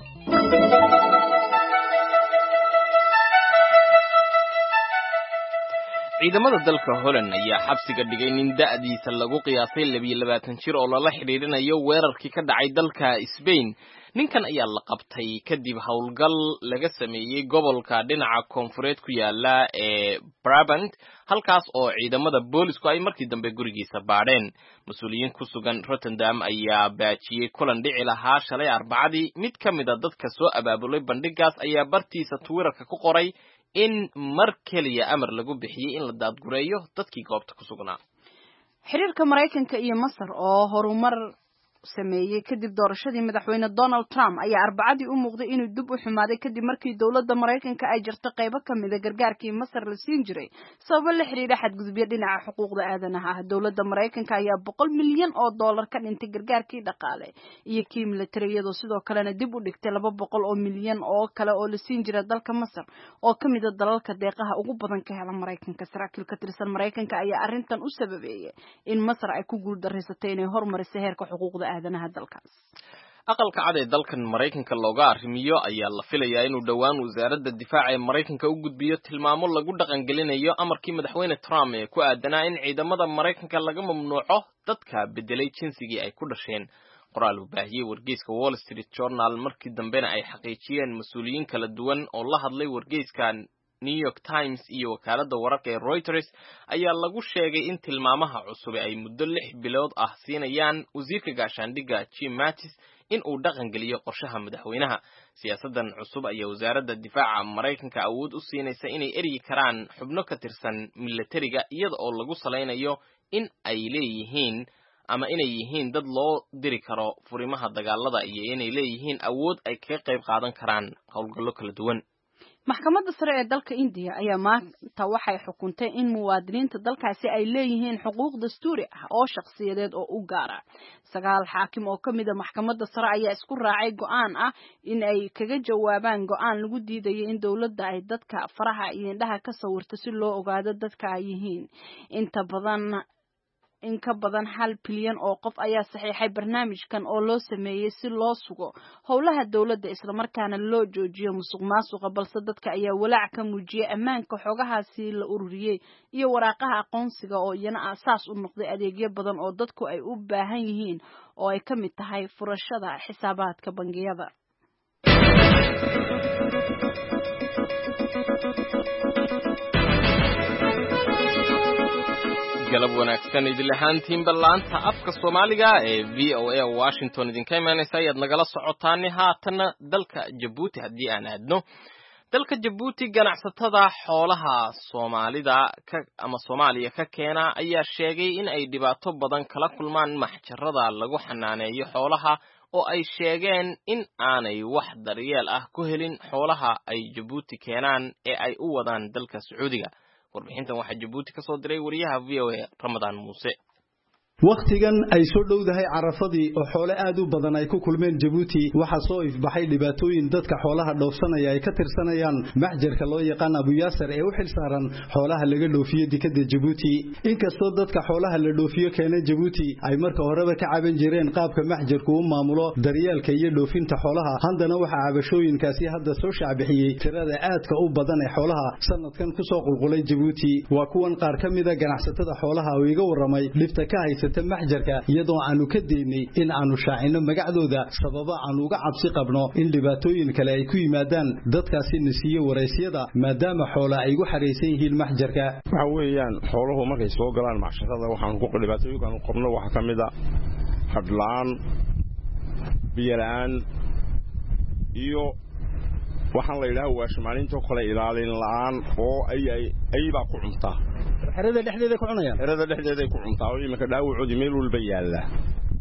Speaker 1: ciidamada dalka Holland ayaa xabsiga dhigay nin da'diisa lagu qiyaasay 22 jir oo lala xiriirinayo weerarkii ka dhacay dalka Spain. Ninkan ayaa la qabtay kadib howlgal laga sameeyay gobolka dhinaca koonfureed ku yaala ee Brabant, halkaas oo ciidamada boolisku ay markii dambe gurigiisa baadheen. Mas'uuliyiin ku sugan Rotterdam ayaa baajiyay kulan dhici lahaa shalay Arbacadii. Mid ka mid ah dadka soo abaabulay bandhigaas ayaa bartiisa Twitterka ku qoray in mar kaliya amar lagu bixiyay in la daadgureeyo dadkii goobta ku sugnaa.
Speaker 2: Xiriirka Mareykanka iyo Masar oo horumar sameeyay kadib doorashadii madaxweyne Donald Trump ayaa Arbacadii u muuqday inuu dib u xumaaday kadib markii dawladda Mareykanka ay jirtay qaybo kamid ah gargaarkii Masar la siin jiray sabab la xiriira xadgudubyo dhinaca xuquuqda aadanaha ah. Dawladda Mareykanka ayaa $100 milyan oo dollar ka dhintay gargaarkii dhaqaale iyo kii militariga sidoo kalena dib u dhigtay $200 milyan oo kale oo la siin jiray dalka Masar oo kamid ah dalalka deeqaha ugu badan ka hela Mareykanka. Saraakiil ka tirsan Mareykanka ayaa arrintan u sababeeyay in Masar ay ku guuldareysatay inay horumariso heerka xuquuqda
Speaker 1: aqalka cad ee dalkan Mareykanka looga arrimiyo ayaa la filayaa inuu dhawaan wasaaradda difaaca ee Mareykanka u gudbiyo tilmaamo lagu dhaqan gelinayo amarkii madaxweyne Trump ee ku aadanaa in ciidamada Mareykanka laga mamnuuco dadka bedelay jinsigii ay ku dhasheen. qoraal u baahiyay wargeyska Wall Street Journal markii dambena ay xaqiijiyeen mas'uuliyiin kala duwan oo la hadlay wargeyska New York Times iyo wakaaladda wararka ee Reuters ayaa lagu sheegay in tilmaamaha cusub ay muddo 6 bilood ah siinayaan wasiirka gaashaandhigga Jim Mattis in uu dhaqan geliyo qorshaha madaxweynaha. Siyaasadan cusub ayaa wasaaradda difaaca Mareykanka awood u siinaysa inay eryi karaan xubno ka tirsan militariga iyada oo lagu saleynayo in ay yihiin dad loo diri karo furimaha dagaalada iyo inay leeyihiin awood ay kaga qayb qaadan karaan howlgallo kala duwan.
Speaker 2: maxkamadda sare ee dalka India ayaa maanta waxay xukuntay in muwaadiniinta dalkaasi ay leeyihiin xuquuq dastuuri ah oo shakhsiyadeed oo u gaar ah. 9 xaakim oo kamid ah maxkamadda sare ayaa isku raacay go'aan ah in ay kaga jawaabaan go'aan lagu diiday in dawladda ay dadka faraha iyo indhaha ka sawirto si loo ogaado dadka ay yihiin. in ka badan 1 bilyan oo qof ayaa saxiixay barnaamijkan oo loo sameeyay si loo sugo howlaha dawladda isla markaana loo joojiyo musuqmaasuqa, balse dadka ayaa walaac ka muujiyay ammaanka xogahaasi la ururiyay iyo waraaqaha aqoonsiga oo iyana asaas u noqday adeegyo badan oo dadku ay u baahan yihiin oo ay ka mid tahay furashada xisaabaadka bangiyada.
Speaker 1: galab wanaagsan idil ahaantiin ballaanta afka Soomaaliga ee VOA Washington idinka imaanaysa ayaad nagala socotaan haatana dalka Djibouti haddii aan aadno. dalka Djibouti ganacsatada xoolaha Soomaaliya ka keena ayaa sheegay in ay dhibaato badan kala kulmaan maxjarada lagu xanaaneeyo xoolaha oo ay sheegeen in aanay wax daryeel ah ku helin xoolaha ay Djibouti keenaan ee ay u wadaan dalka Sacuudiga. warbixintan waxaa Djibouti ka soo diray wariyaha VOA Ramadaan Muuse.
Speaker 13: waqtigan ay soo dhowdahay carafadii oo xoolo aad u badan ay ku kulmeen Djibouti waxa soo ifbaxay dhibaatooyin dadka xoolaha dhoofsanaya ay ka tirsanayaan maxjarka loo yaqaan Abu Yasser ee u xilsaaran xoolaha laga dhoofiyo dekedda Djibouti. inkastoo dadka xoolaha la dhoofiyo keenay Djibouti ay marka horeba ka caban jireen qaabka maxjarku u maamulo daryeelka iyo dhoofinta xoolaha, haddana waxa cabashooyinkaasi hadda soo shaacbixiyay tirada aadka u badan ee xoolaha sanadkan ku soo qulqulay Djibouti. waa kuwan qaar ka mid ah ganacsatada xoolaha oo iga waramay dhibta ka haysa maxjarka iyadoo aanu ka deynay in aanu shaacino magacdooda sababa aan uga cabsi qabno in dhibaatooyin kale ay ku yimaadaan dadkaasi nasiyo wareysiyada maadaama xoolo ay ugu xareysan yihiin maxjarka.
Speaker 3: waxa weeyaan xooluhu markay soo galaan maxsharada waxaan ku dhibaatooyinkan qabno waxa kamid ah hadlaan biyalaan iyo waxaan la ilaahay waashmaalinta kale ilaalin la'aan oo ay baa ku cuntaa
Speaker 13: xerada dhexdeeda ku cunayaan
Speaker 3: xerada dhexdeeda ku cuntaa oo iminka dhaawacoodi meel walba yaala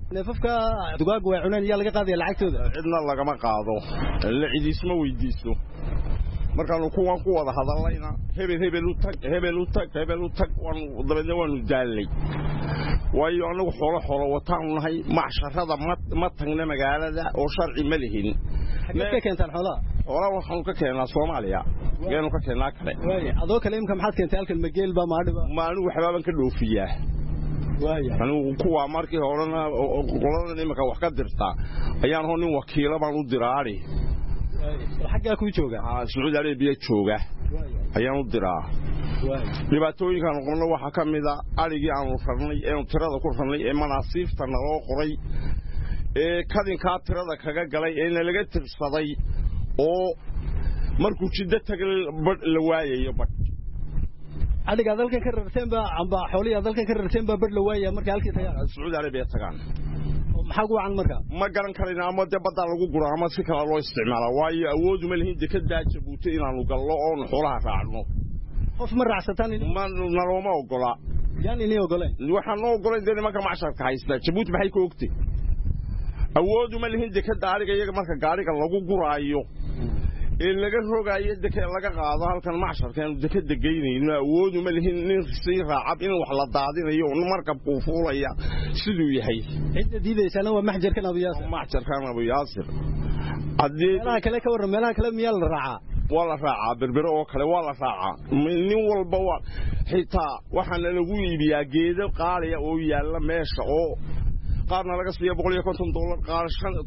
Speaker 13: neefafka dugaag way cunaan yaa laga qaadaya lacagtooda
Speaker 14: cidna lagama qaado la cidiisma weydiisto markaanu kuwan ku wada hadallayna hebel u tag dabeedna waanu daalay waayo anagu xoolo wataanu nahay macsharada ma tagna magaalada oo sharci ma lihin
Speaker 13: ka keentaan xoolaha
Speaker 14: waxaanu ka keenaa Soomaaliya geenu ka keenaa kale
Speaker 13: adoo kale imka maxaad keentay halkan mageel ba
Speaker 14: maanu waxbaaban ka dhoofiyaa anu kuwa markii horena qolada imka wax ka dirta ayaan hoo nin wakiilo baan u diraari
Speaker 13: xagga ku jooga
Speaker 14: Saudi Arabia jooga ayaan u diraa dhibaatooyinkan qolna waxa kamida arigii aan farnay ee tirada ku farnay ee manaasiifta naloo qoray ee kadinka tirada kaga galay ee laga tirsaday oo markuu jidda tagal la waayayo bad
Speaker 13: adiga dalkan ka rarteen ba amba xooliya dalkan ka rarteen ba bad la waayay markii halkii tagaan
Speaker 14: Saudi Arabia tagaan
Speaker 13: maxaa ugu wacan marka
Speaker 14: ma garan karina ama badda lagu guro ama si kala loo isticmaalo waayo awood uma lehin dekada Djibouti inaanu gallo oo xoolaha raacno
Speaker 13: qof ma raacsataan
Speaker 14: ma nalooma ogola
Speaker 13: yani inay ogoleen
Speaker 14: waxaan noo ogoleen in marka macsharka haysta Djibouti maxay ku ogtay awood uma lehin dekada ariga iyaga marka gaariga lagu guraayo in laga rogaayo dekada laga qaado halkan macsharkan dekada geynayna awood uma lehin in si raacab in wax la daadinayo markabku fuulaya siduu yahay
Speaker 13: cid diidaysana waa maxjarkan Abu Yaasir
Speaker 14: hadii
Speaker 13: meelaha kale ka waran meelaha kale miyaa la raacaa
Speaker 14: wala raacaa berbero oo kale wala raacaa nin walba waa xitaa waxaan lagu iibiyaa geedo qaaliya oo yaala meesha oo qaarna laga siiyo $150 qaar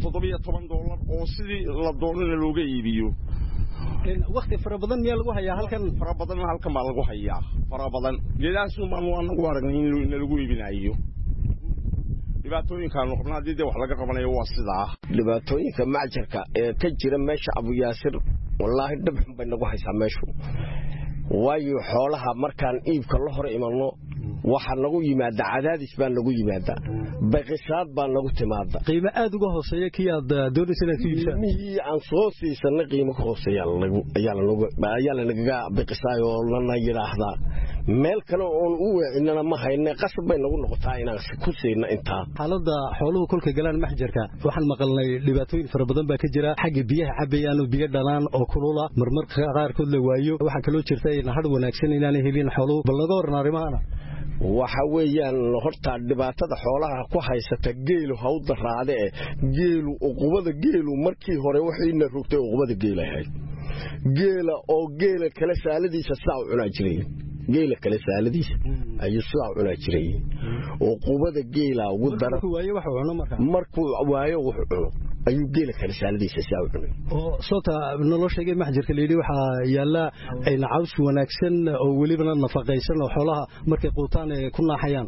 Speaker 14: $17 oo sidii la doonana looga iibiyo
Speaker 13: waqti fara badan miyaa lagu hayaa halkan
Speaker 14: baa lagu hayaa fara badan geedaas uu anagu aragnay in lagu iibinayo dhibaatooyinkan qofna hadii wax laga qabanayo waa sidaa
Speaker 15: dhibaatooyinka macjarka ee ka jira meesha Abu Yaasir wallahi dhabxun bay nagu haysaa meeshu waayo xoolaha markaan iibka la hor imanno waxa nagu yimaada cadaadis baa nagu yimaada baqisaad baa nagu timaada
Speaker 13: qiimo aad uga hooseeya kiyaad doonaysan inaad ku iibsan
Speaker 15: mihii aan soo siisanay qiimo ka hooseeya ayaa lanaga baqisaayo lana yiraahdaa meel kale oon u weecinana ma hayne qasab bay nagu noqotaa inaan ku siino intaa
Speaker 13: xaaladda xooluhu kulka galaan maxjarka waxaan maqalnay dhibaatooyin fara badan baa ka jira xagga biyaha cabayaan oo biyo dhalaan oo kulula marmarka qaarkood la waayo waxa kale oo jirta in hadh wanaagsan inaan helin xooluhu bal laga waran arrimahan
Speaker 15: waxa weeyaan horta dhibaatada xoolaha ku haysata geelu hawda raade geelu uqubada geelu markii hore waxayna rugtay uqubada geelahay geela oo geela kala saaladiisa saa u cunaa jiray geela kala saaladiisa ayuu saa u cunaa jiray uqubada geela ugu daran markuu waayo wuxuu cuno ayuu geela kala saaladiisa saa u cunay
Speaker 13: oo soota nolosheega maxjarka leeyahay waxa yaala ay caws wanaagsan oo waliba nafaqaysan oo xoolaha markay quutaan ay ku naaxayaan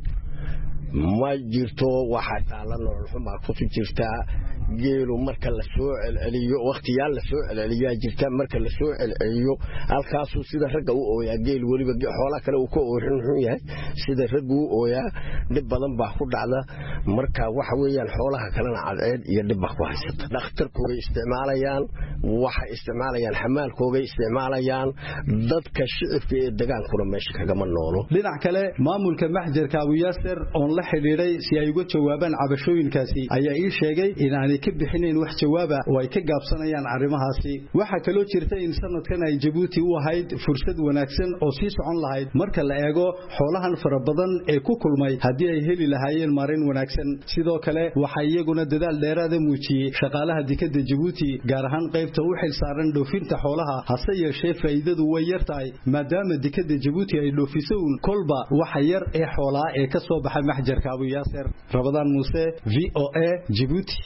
Speaker 15: ma jirto waxa taala nolol xumo ku jirta geelu marka la soo celiyo waqtiyaal la soo celiyo jirta marka la soo celiyo halkaas sida ragga u ooyaa geel waliba xoolaha kale uu ka oorin xun yahay sida raggu u ooyaa dib badan baa ku dhacda marka waxa weeyaan xoolaha kalena cadceed iyo dib baa ku haysata dhakhtarkooda isticmaalayaan waxa isticmaalayaan xamaalkooda isticmaalayaan dadka shicibka ee dagaankuna meesha kaga ma noolo
Speaker 13: dhinac kale maamulka maxjarka Abu Yaasir oo la xiriiray si ay uga jawaabaan cabashooyinkaasi ayaa ii sheegay inaan ka bixineen wax jawaaba oo ay ka gaabsanayaan arrimahaasi waxa kale oo jirta in sanadkan ay Djibouti u ahayd fursad wanaagsan oo sii socon lahayd marka la eego xoolahan fara badan ee ku kulmay hadii ay heli lahaayeen marin wanaagsan sidoo kale waxa iyaguna dadaal dheeraad ah muujiyay shaqaalaha dekada Djibouti gaar ahaan qaybta u xil saaran dhoofinta xoolaha hase yeeshee faa'iidadu way yartahay maadaama dekada Djibouti ay dhoofiso kolba waxa yar ee xoolaha ee ka soo baxay maxjarka Abu Yaasir Ramadan Muuse VOA Djibouti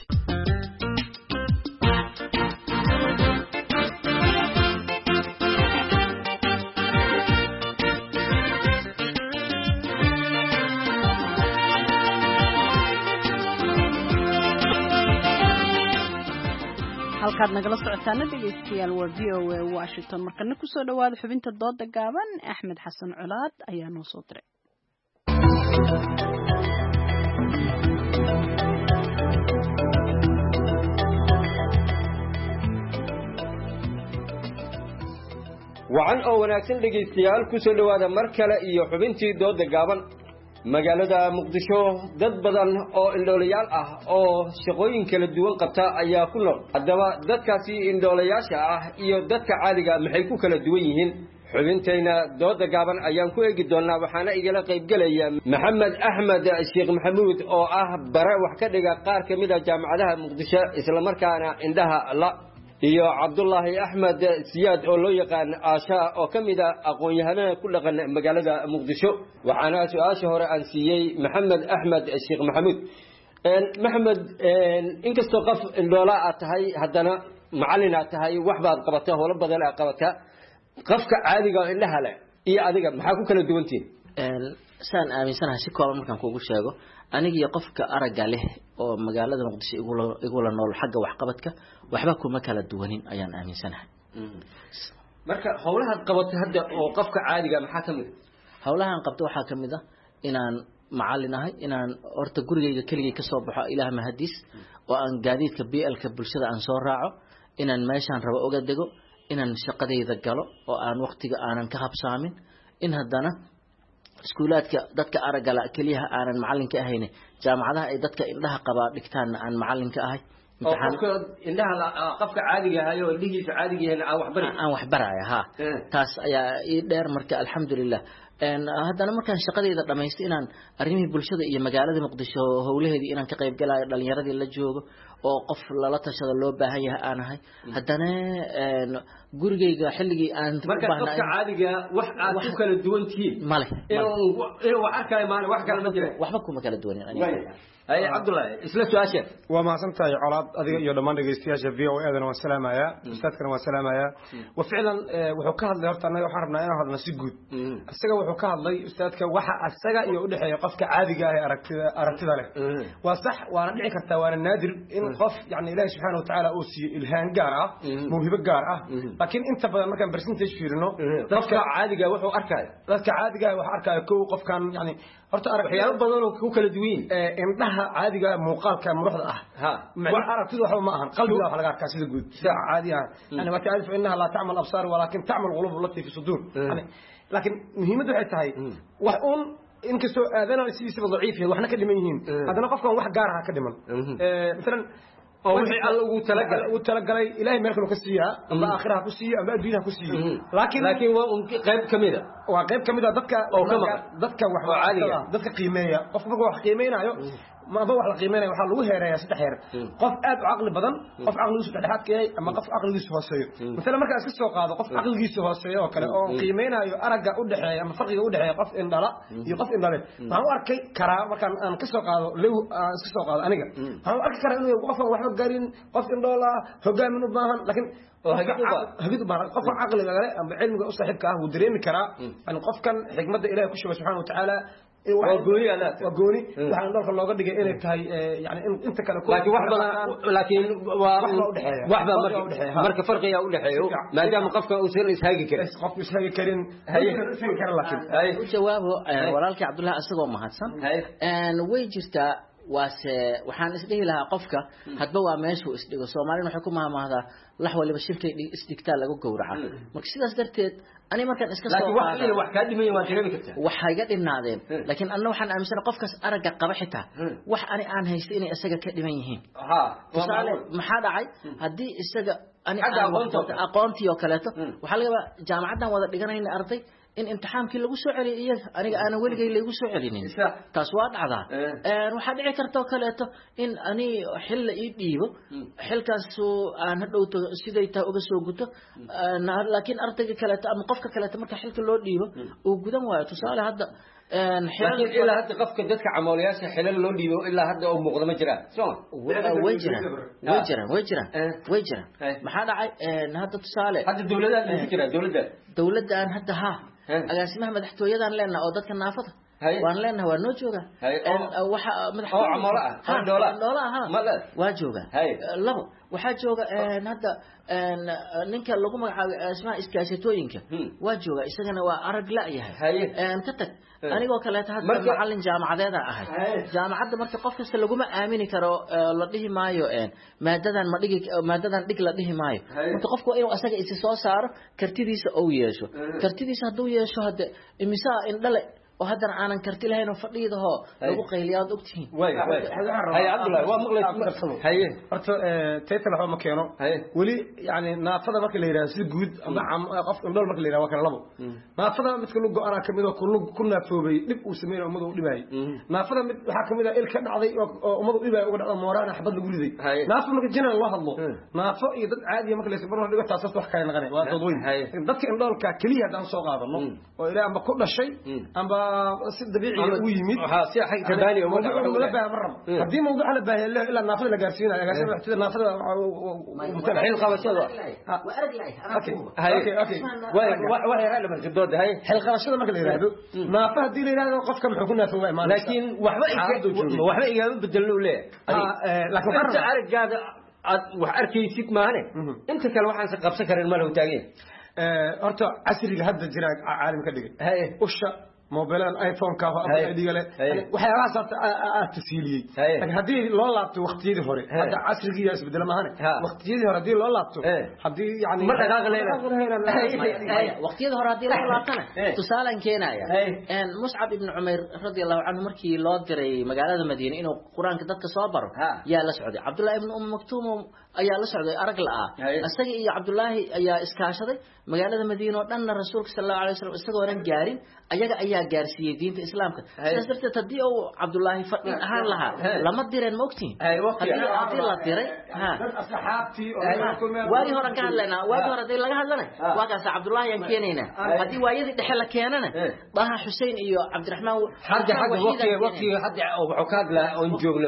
Speaker 2: halkaad nagala socotaana dhegeystayaal waa VOA Washington markana ku soo dhawaada xubinta dooda gaaban Axmed Xasan Culaad ayaa noo soo diray
Speaker 16: wacan oo wanaagsan dhegeystayaal ku soo dhawaada mar kale iyo xubintii dooda gaaban magaalada muqdisho dad badan oo indhoolayaal ah oo shaqooyin kala duwan qabta ayaa ku nool haddaba dadkaasi indhoolayaasha ah iyo dadka caadiga maxay ku kala duwan yihiin xubintayna dooda gaaban ayaan ku eegi doonaa waxaana igala qaybgelaya maxamed axmed sheekh maxamuud oo ah bare wax ka dhiga qaar ka mid a jaamacadaha muqdisho islamarkaana indhaha la iyo cabdullaahi axmed siyaad oo loo yaqaan aashaa oo ka mid a aqoon-yahanada ku dhaqan magaalada muqdisho waxaana su-aasha hore aan siiyey maxamed axmed sheekh maxamuud maxamed inkastoo qof indhoola aad tahay haddana macallin aad tahay wax baad qabataa howlo badan aad qabataa qofka caadiga oo indhaha leh iyo adiga maxaa ku kala duwantihin
Speaker 17: saan aaminsanahay si kooban markaan kuugu sheego aniga iyo qofka aragga leh oo magaalada muqdisho igula nool xagga waxqabadka waxba kuma kala duwanin ayaan aaminsanahay
Speaker 16: marka howlahaad qabato hadda oo qofka caadiga maxaa ka mid
Speaker 17: howlahaan qabto waxaa ka mid ah inaan macallin ahay inaan horta gurigayga keligay ka soo baxo ilaah mahadiis oo aan gaadiidka BL-ka bulshada aan soo raaco inaan meeshaan rabo oga dego inaan shaqadayda galo oo aan waqtiga aanan ka habsaamin in haddana iskuulaadka dadka aragala keliyaha aanan macallinka ahayn jaamacadaha ay dadka indhaha qabaa dhigtaan aan macallinka ahay
Speaker 16: indhaha qofka caadiga ahay oo indhihiisa caadiga yahay aan
Speaker 17: wax baraya ha taas ayaa ii dheer marka alxamdulillah haddana markaan shaqadayda dhamaystay inaan arrimihii bulshada iyo magaalada muqdisho howlaheedii inaan ka qayb galayo dhalinyaradii la joogo oo qof lala tashada loo baahan yahay aan ahay haddana gurigayga xilligii aan
Speaker 16: marka qofka caadiga wax aad ku kala duwan tihiin
Speaker 17: male
Speaker 16: inuu wax arkayo maana wax kale ma jiraan
Speaker 17: waxba kuma kala duwanin
Speaker 16: ay cabdullaahi isla su-aasha
Speaker 18: waa mahadsantahay colaad adiga iyo dhammaan dhegeystayaasha v o a-dana waan salaamayaa ustaadkana waan salaamayaa wa ficlan wuxuu ka hadlay horta annaga waxaan rabnaa inaan hadlno si guud isaga wuxuu ka hadlay ustaadka waxa asaga iyo udhexeeya qofka caadiga ah ee aragtida leh waa sax waana dhici kartaa waana naadir in qof yani ilaahi subxaana watacaala uu siiyo ilhaan gaar ah mawhibo gaar ah laakiin inta badan markaan percentage fiirino
Speaker 16: dadka caadiga wuxuu arkaayo
Speaker 18: dadka caadiga waxa arkaayo kow qofkan yani horta
Speaker 16: waxyaabo badan oo ku kala duwan
Speaker 18: indhaha caadiga muuqaalka muruxda ah wax aragtidu waxba ma ahan qalbiga wax laga arkaa sida guud sida caadi ah yani waa taariif innaha la ta'mal absar walakin ta'mal qulub allati fi sudur yani laakiin muhiimadu waxay tahay wax uun inkastoo aadana sidiisaba daciif yahay waxna ka dhiman yihiin haddana qofkan wax gaar ah ka dhiman misalan
Speaker 16: oo wixii alla ugu talagalay
Speaker 18: ilaahay meel kale ka siiyaa ama aakhiraha ku siiyo ama adduunyaha ku siiyo
Speaker 16: laakiin waa qayb kamid ah
Speaker 18: waa qayb kamid ah dadka wax caadiga dadka qiimeeya qofka markuu wax qiimeynayo ma wax la qiimeynayo waxa lagu heereeyaa saddex heer qof aad u caqli badan qof caqligiisu dhexdhexaad ka yahay ama qof caqligiisu hooseeyo misalan marka iska soo qaado qof caqligiisu hooseeyo oo kale oo qiimeynayo aragga u dhaxeeya ama farqiga u dhaxeeya qof indhala iyo qof indhale waxaan u arkay karaa markaan aan ka soo qaado lew aan iska soo qaado aniga waxaan u arki karaa inuu qofkan waxba garin qof indhoola hogaamin u baahan laakiin hagid u baahan qofka caqliga leh ama cilmiga u saaxiibka ah wuu dareemi karaa yani qofkan xikmadda ilaahay ku shubay subxaana watacaala وقولي وحنا نقول لو قد إنك هاي يعني أنت كلا
Speaker 16: لكن واحدة مركب فرق يا أولى حيو ما دام قفك أصير إسهاجي كرين
Speaker 18: قف إسهاجي كرين هاي لكن
Speaker 17: جوابه ورالك عبد الله أسقو مهاتسن أن ويجستا waxaan isdhihi lahaa qofka hadba waa meeshuu isdhigo Soomaalina xukumaha ma hada lax waliba shirkay isdigtaa lagu gowraca marka sidaas darteed ani markaan iska soo
Speaker 16: qaado wax ka dhimay waa dareemi kartaa
Speaker 17: waxay ga dhinaadeen laakiin anna waxaan aaminsanahay qofkaas aragga qaba xitaa wax ani aan haysto inay isaga ka dhiman yihiin maxaa dhacay hadii isaga ani aqoontii oo kaleeto waxa laga jaamacadan wada dhiganayna arday in imtixaankii lagu soo celiyay iyaga aniga aan weligay lagu soo celinin taas waa dhacdaa waxa dhici karta kaleeto in ani xil ii dhiibo xilkaas aan hadhowto siday taa uga soo guto laakiin ardayga kaleeto ama qofka kaleeto marka xilka loo dhiibo uu gudan waayo tusaale hadda
Speaker 16: laakiin ilaa hadda qofka dadka camoolayasha xilal loo dhiibo ilaa hadda oo muuqda ma jiraan soo
Speaker 17: way jiraan maxaa dhacay hadda tusaale
Speaker 16: hadda dawladda ku jira
Speaker 17: dawladdan hadda agaasimaha madaxtooyadan leenahay oo dadka naafada waan leenahay waa noo jooga waxa madaxtooyada waa jooga labo waxaa jooga hadda ninka lagu magacaabo asmaa iskaashatooyinka waa jooga isagana waa arag la yahay ka tag anigoo kale hadda macallin jaamacadeeda ahay jaamacadda marka qof kasta laguma aamini karo la dhihi maayo maadadan dhig la dhihi maayo marka qofku waa inuu asaga isi soo saaro kartidiisa oo yeesho kartidiisa hadduu yeesho hadda imisa indhale oo haddana aanan karti lahayn oo fadhiidaho lagu qayliyaad ogtihiin
Speaker 18: hay Abdullah waa maqlay haye horta teetal waxa ma keeno wali yani naafada marka la yiraahdo si guud ama qof indhool marka la yiraahdo waa kala labo naafada mid kale go'ana kamid oo ku naafoobay dib uu sameeyay ummadu u dhibay naafada mid waxa kamid ah ilka dhacday oo ummadu dhibay uga dhacdo mooraan xabad lagu riday naafada marka jinan loo hadlo naafo iyo dad caadi marka la isbarno dhigo taas wax kale naqanay waa dad weyn dadka indhoolka kaliya hadaan soo qaadano oo ilaa amba ku dhashay amba si dabiici ah u yimid
Speaker 16: si xaq tabaani oo
Speaker 18: hadii mawduuc la baahan yahay ila naafada la gaarsiinayo agaasida waxtida naafada
Speaker 16: xil qabashada waa yaraa marka dood hay
Speaker 18: xil qabashada marka la yiraahdo naafa hadii la yiraahdo qofka muxuu ku naafay ma
Speaker 16: laakiin waxba iga bedelno leeyahay laakiin inta araggaada aad wax arkaysid maane inta kale waxaan qabsan karin ma lagu taagay
Speaker 18: horta casriga hadda jira caalamka dhigay usha موبايلان ايفون كا اديغله waxyaalahaas tashiiliyay laakiin hadii loo laabto waqtiyadii hore hadda casriga isbedel ma ahane waqtiyadii hore hadii loo laabto hadii yani
Speaker 17: ma dhaqaaqleena waqtiyadii hore hadii loo laabtana tusaalan keenaya Mus'ab ibn Umayr radiyallahu anhu markii loo diray magaalada Madiina inuu Quraanka dadka soo baro yaa la socday Abdullah ibn Maktum ayaa la socday arag la asaga iyo Abdullah ayaa iskaashaday magaalada Madiina oo dhan rasuulka sallallahu alayhi wasallam isagoo ran gaarin ayaga ayaa gaarsiiyay diinta islaamka sidaas darteed hadii uu Abdullah fadhi ahaan lahaa lama direen moogtiin hadii la diray
Speaker 18: dad asxaabti
Speaker 17: waadi hore ka hadlayna waadi hore hadii laga hadlana waa kaas Abdullah yan keenayna hadii waayadii dhexe la keenana Baha Hussein iyo Cabdiraxmaan
Speaker 16: hadda waqti hadda wuxuu ka hadlaa oo joogno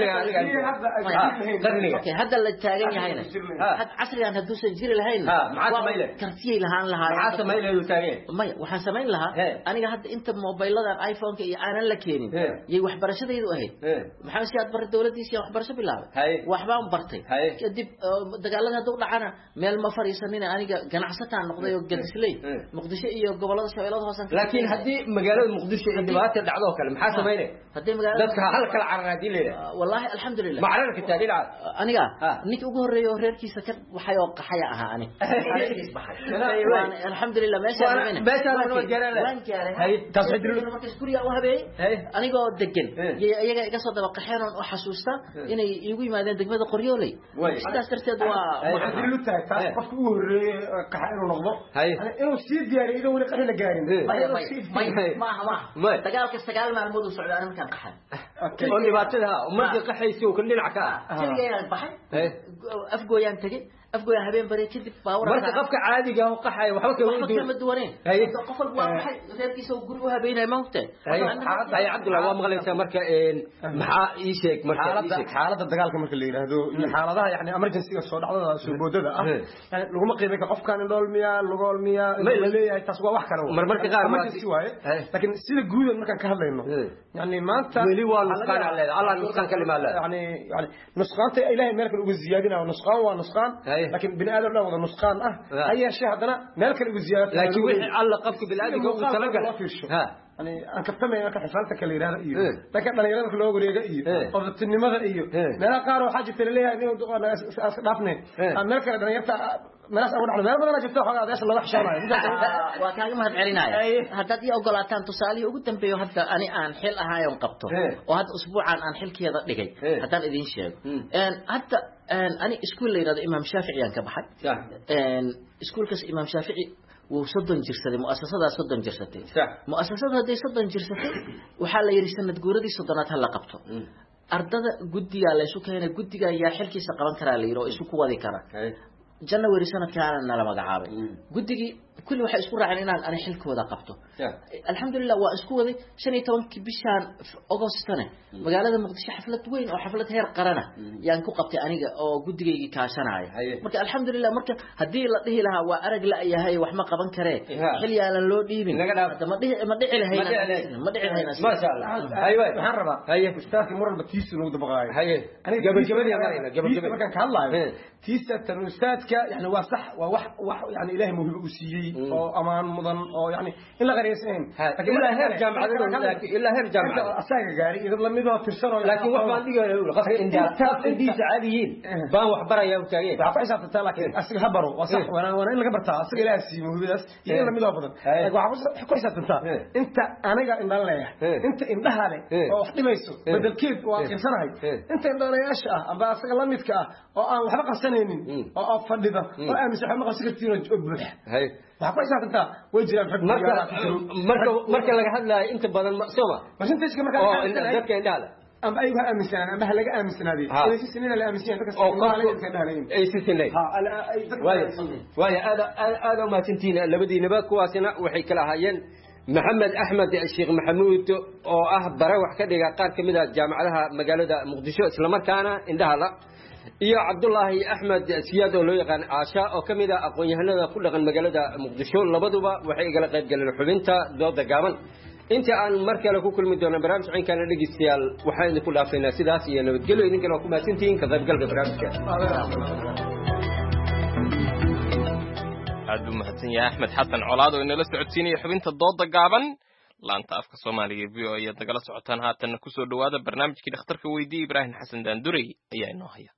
Speaker 17: xilliga hadda la taagan yahayna had casrigan haduu soo jiri lahayn kartiyay lahaan lahaa
Speaker 16: maxaa sameeyay taagan
Speaker 17: maya waxaan sameyn lahaa aniga hadda inta mobiladan iPhone-ka iyo aanan la keenin yey waxbarashadaydu ahayd maxaa si aad bar dawladdiisa waxbarasho bilaabay waxbaan bartay kadib dagaalada haduu dhacana meel ma fariisanina aniga ganacsataan noqday oo gadislay Muqdisho iyo gobolada Shabeellada Hoose
Speaker 16: laakiin hadii magaalada Muqdisho ay dhibaato dhacdo kale maxaa sameeyay
Speaker 17: hadii magaalada
Speaker 16: dadka hal kala carraadii leeyahay
Speaker 17: wallahi alxamdulillah
Speaker 16: macrarka taariikh
Speaker 17: aniga ninka ugu horeeyo reerkiisa ka waxay oo qaxaya ahaa aniga alxamdulillah meesha
Speaker 16: تصدر
Speaker 17: كوريا وهبي أنا قاعد دقن يجا قصة دبا قحيان وحسوستا إني يقول ما ذا دقمة قريولي استأثرت دوا
Speaker 18: محدد له تاع قفور قحيان ونغضب إنه سيد يعني إذا ولا قحيان جارين
Speaker 17: ما تقال كستقال مع الموضوع السعودي أنا مكان قحيان
Speaker 16: اللي بعتها وما قحي يسوي كل العكا
Speaker 17: ترجع البحر أفقو ينتجي أفقو يا هبين بري كذب باور
Speaker 16: مرت قفك عادي جاو قحي وحوك
Speaker 17: وحوك مدورين قفل واحد reerkiisa guriga habeenay maanta
Speaker 16: hay Abdullah waa maqlaysaa marka maxaa ii sheeg marka
Speaker 18: xaaladda dagaalka marka la yiraahdo iyo xaaladaha yani emergency-ga soo dhacdada soo boodada ah yani lagu ma qiimeeyo qofkan indhoolmiya lugolmiya leeyahay taas waa wax kale
Speaker 16: marmarka qaar ma
Speaker 18: si waaye laakiin sida guud markaan ka hadlayno yani maanta
Speaker 16: weli waa nusqaan leeyahay Allah nusqaan kalima leeyahay
Speaker 18: yani nusqaanta ilaahay meel kale ugu ziyaadinayo nusqaan waa nusqaan laakiin bini aadam dhan wada nusqaan ah ayaa shay hadana meel kale ugu ziyaadinayo
Speaker 16: laakiin wixii Allah qofka bil aadamka ugu talagal
Speaker 18: يعني أنا كفتمي أنا كحفلت كليران إيو لكن أنا يرانك لو أقول إيو أو التنمية إيو لا قارو حاجة تلليها إنه أنا أسقطني أنا لك أنا يبتع مناس أقول على ما أنا جبته حاجة هذا الله وحشنا
Speaker 17: وكان ما هتعلنا هذا دي أقولاتان تصالي وقدم بيو هذا أنا عن حل هاي يوم قبته وهذا أسبوع عن حل كذا دقيق هذا إذن شيء حتى أنا إسكول لي هذا إمام شافعي أنك بحد إسكول كس إمام شافعي وصدن جرسدي مؤسسة صدن جرسدي مؤسسة هذه صدن جرسدي وحال يرسل جوردي صدنات هلا قبته أردد جدي على شو كهنا جدي يا حلكي سقران كرالي رو إسكو وادي كرا جنة ورسالة كان أنا لما قعابي جدي كل واحد أسبوع عننا أنا حلك وذا قبته الحمد لله وأسبوع ذي شنو توانك بيشان أغسطس سنة مقالة مقدسة حفلة وين أو حفلة هير قرنة يعني كو قبتي أنا أو جدي كاشان عاي مرك الحمد لله مرك هدي لطيه لها وأرج لا يا هاي وحما قبان كره حلي على اللو ديبين ما دعي لها ما دعي لها
Speaker 16: ما شاء الله أيوة
Speaker 18: محرمة هي أستاذ مر البتيس نود بغاي
Speaker 16: هي
Speaker 18: أنا قبل يا مرينا قبل كان كالله تيس الترنستات يعني وصح ووح يعني إله موهبة أسية oo amaan mudan oo yani in la qariyaysan
Speaker 16: ilaa heer jaamacad
Speaker 18: asaga gaari idin la mid oo tirsan oo
Speaker 16: laakiin wax baan dhigayo qofka indiisa caadiyiin baan wax baraya u taagay
Speaker 18: waxa ku xisaabtanta laakiin asiga habaro waa sax wana in laga bartaa asiga ilaahay siimo hubidaas iyo la mid oo badan waxa ku xisaabtanta inta aniga indhan leeyahay inta indhaha leh oo wax dhimayso badalkeed waa qirsanahay inta indhanayaasha ah amba asaga la midka ah oo aan waxba qarsanaynin oo fadhida oo aaminsan waxa ma qarsan kartiin oo buuxa waxa ku xisaabtanta way jiraan xog
Speaker 16: marka laga hadlayo inta badan sooma
Speaker 18: marka marka
Speaker 16: dadka indhaha leh
Speaker 18: amba ay waxa aaminsan amba laga aaminsanaaday inay si sinina la aaminsan dadka
Speaker 16: ay si sinay waaya aad ma tintiin labadiinaba kuwaasina waxay kala hayeen محمد أحمد الشيخ محمود أو بروح كده قار كمدة جامعة مقالة مقدشو إسلام كان عندها لا يا عبد الله أحمد سيادة لو يقان عشاء أو كمدة أقوي هنا كل عن مقالة مقدشو لبدوبا وحي قال قيد قال الحبنتا ضد جامن أنت عن مركز كل مدة برامج عين كان لقي سيال وحين كل أفنى سداسية لو تقولوا إنك لو كم سنتين كذا قلب برامج
Speaker 1: aad buu mahadsan yahay Axmed Xasan Colaad oo inala socodsiinaya xubinta dooda gaaban laanta afka Soomaaliga VO iyo dagala socotaan haatan ku soo dhawaada barnaamijkii dhakhtarka weydii Ibrahim Xasan Daandurey ayaa inoo haya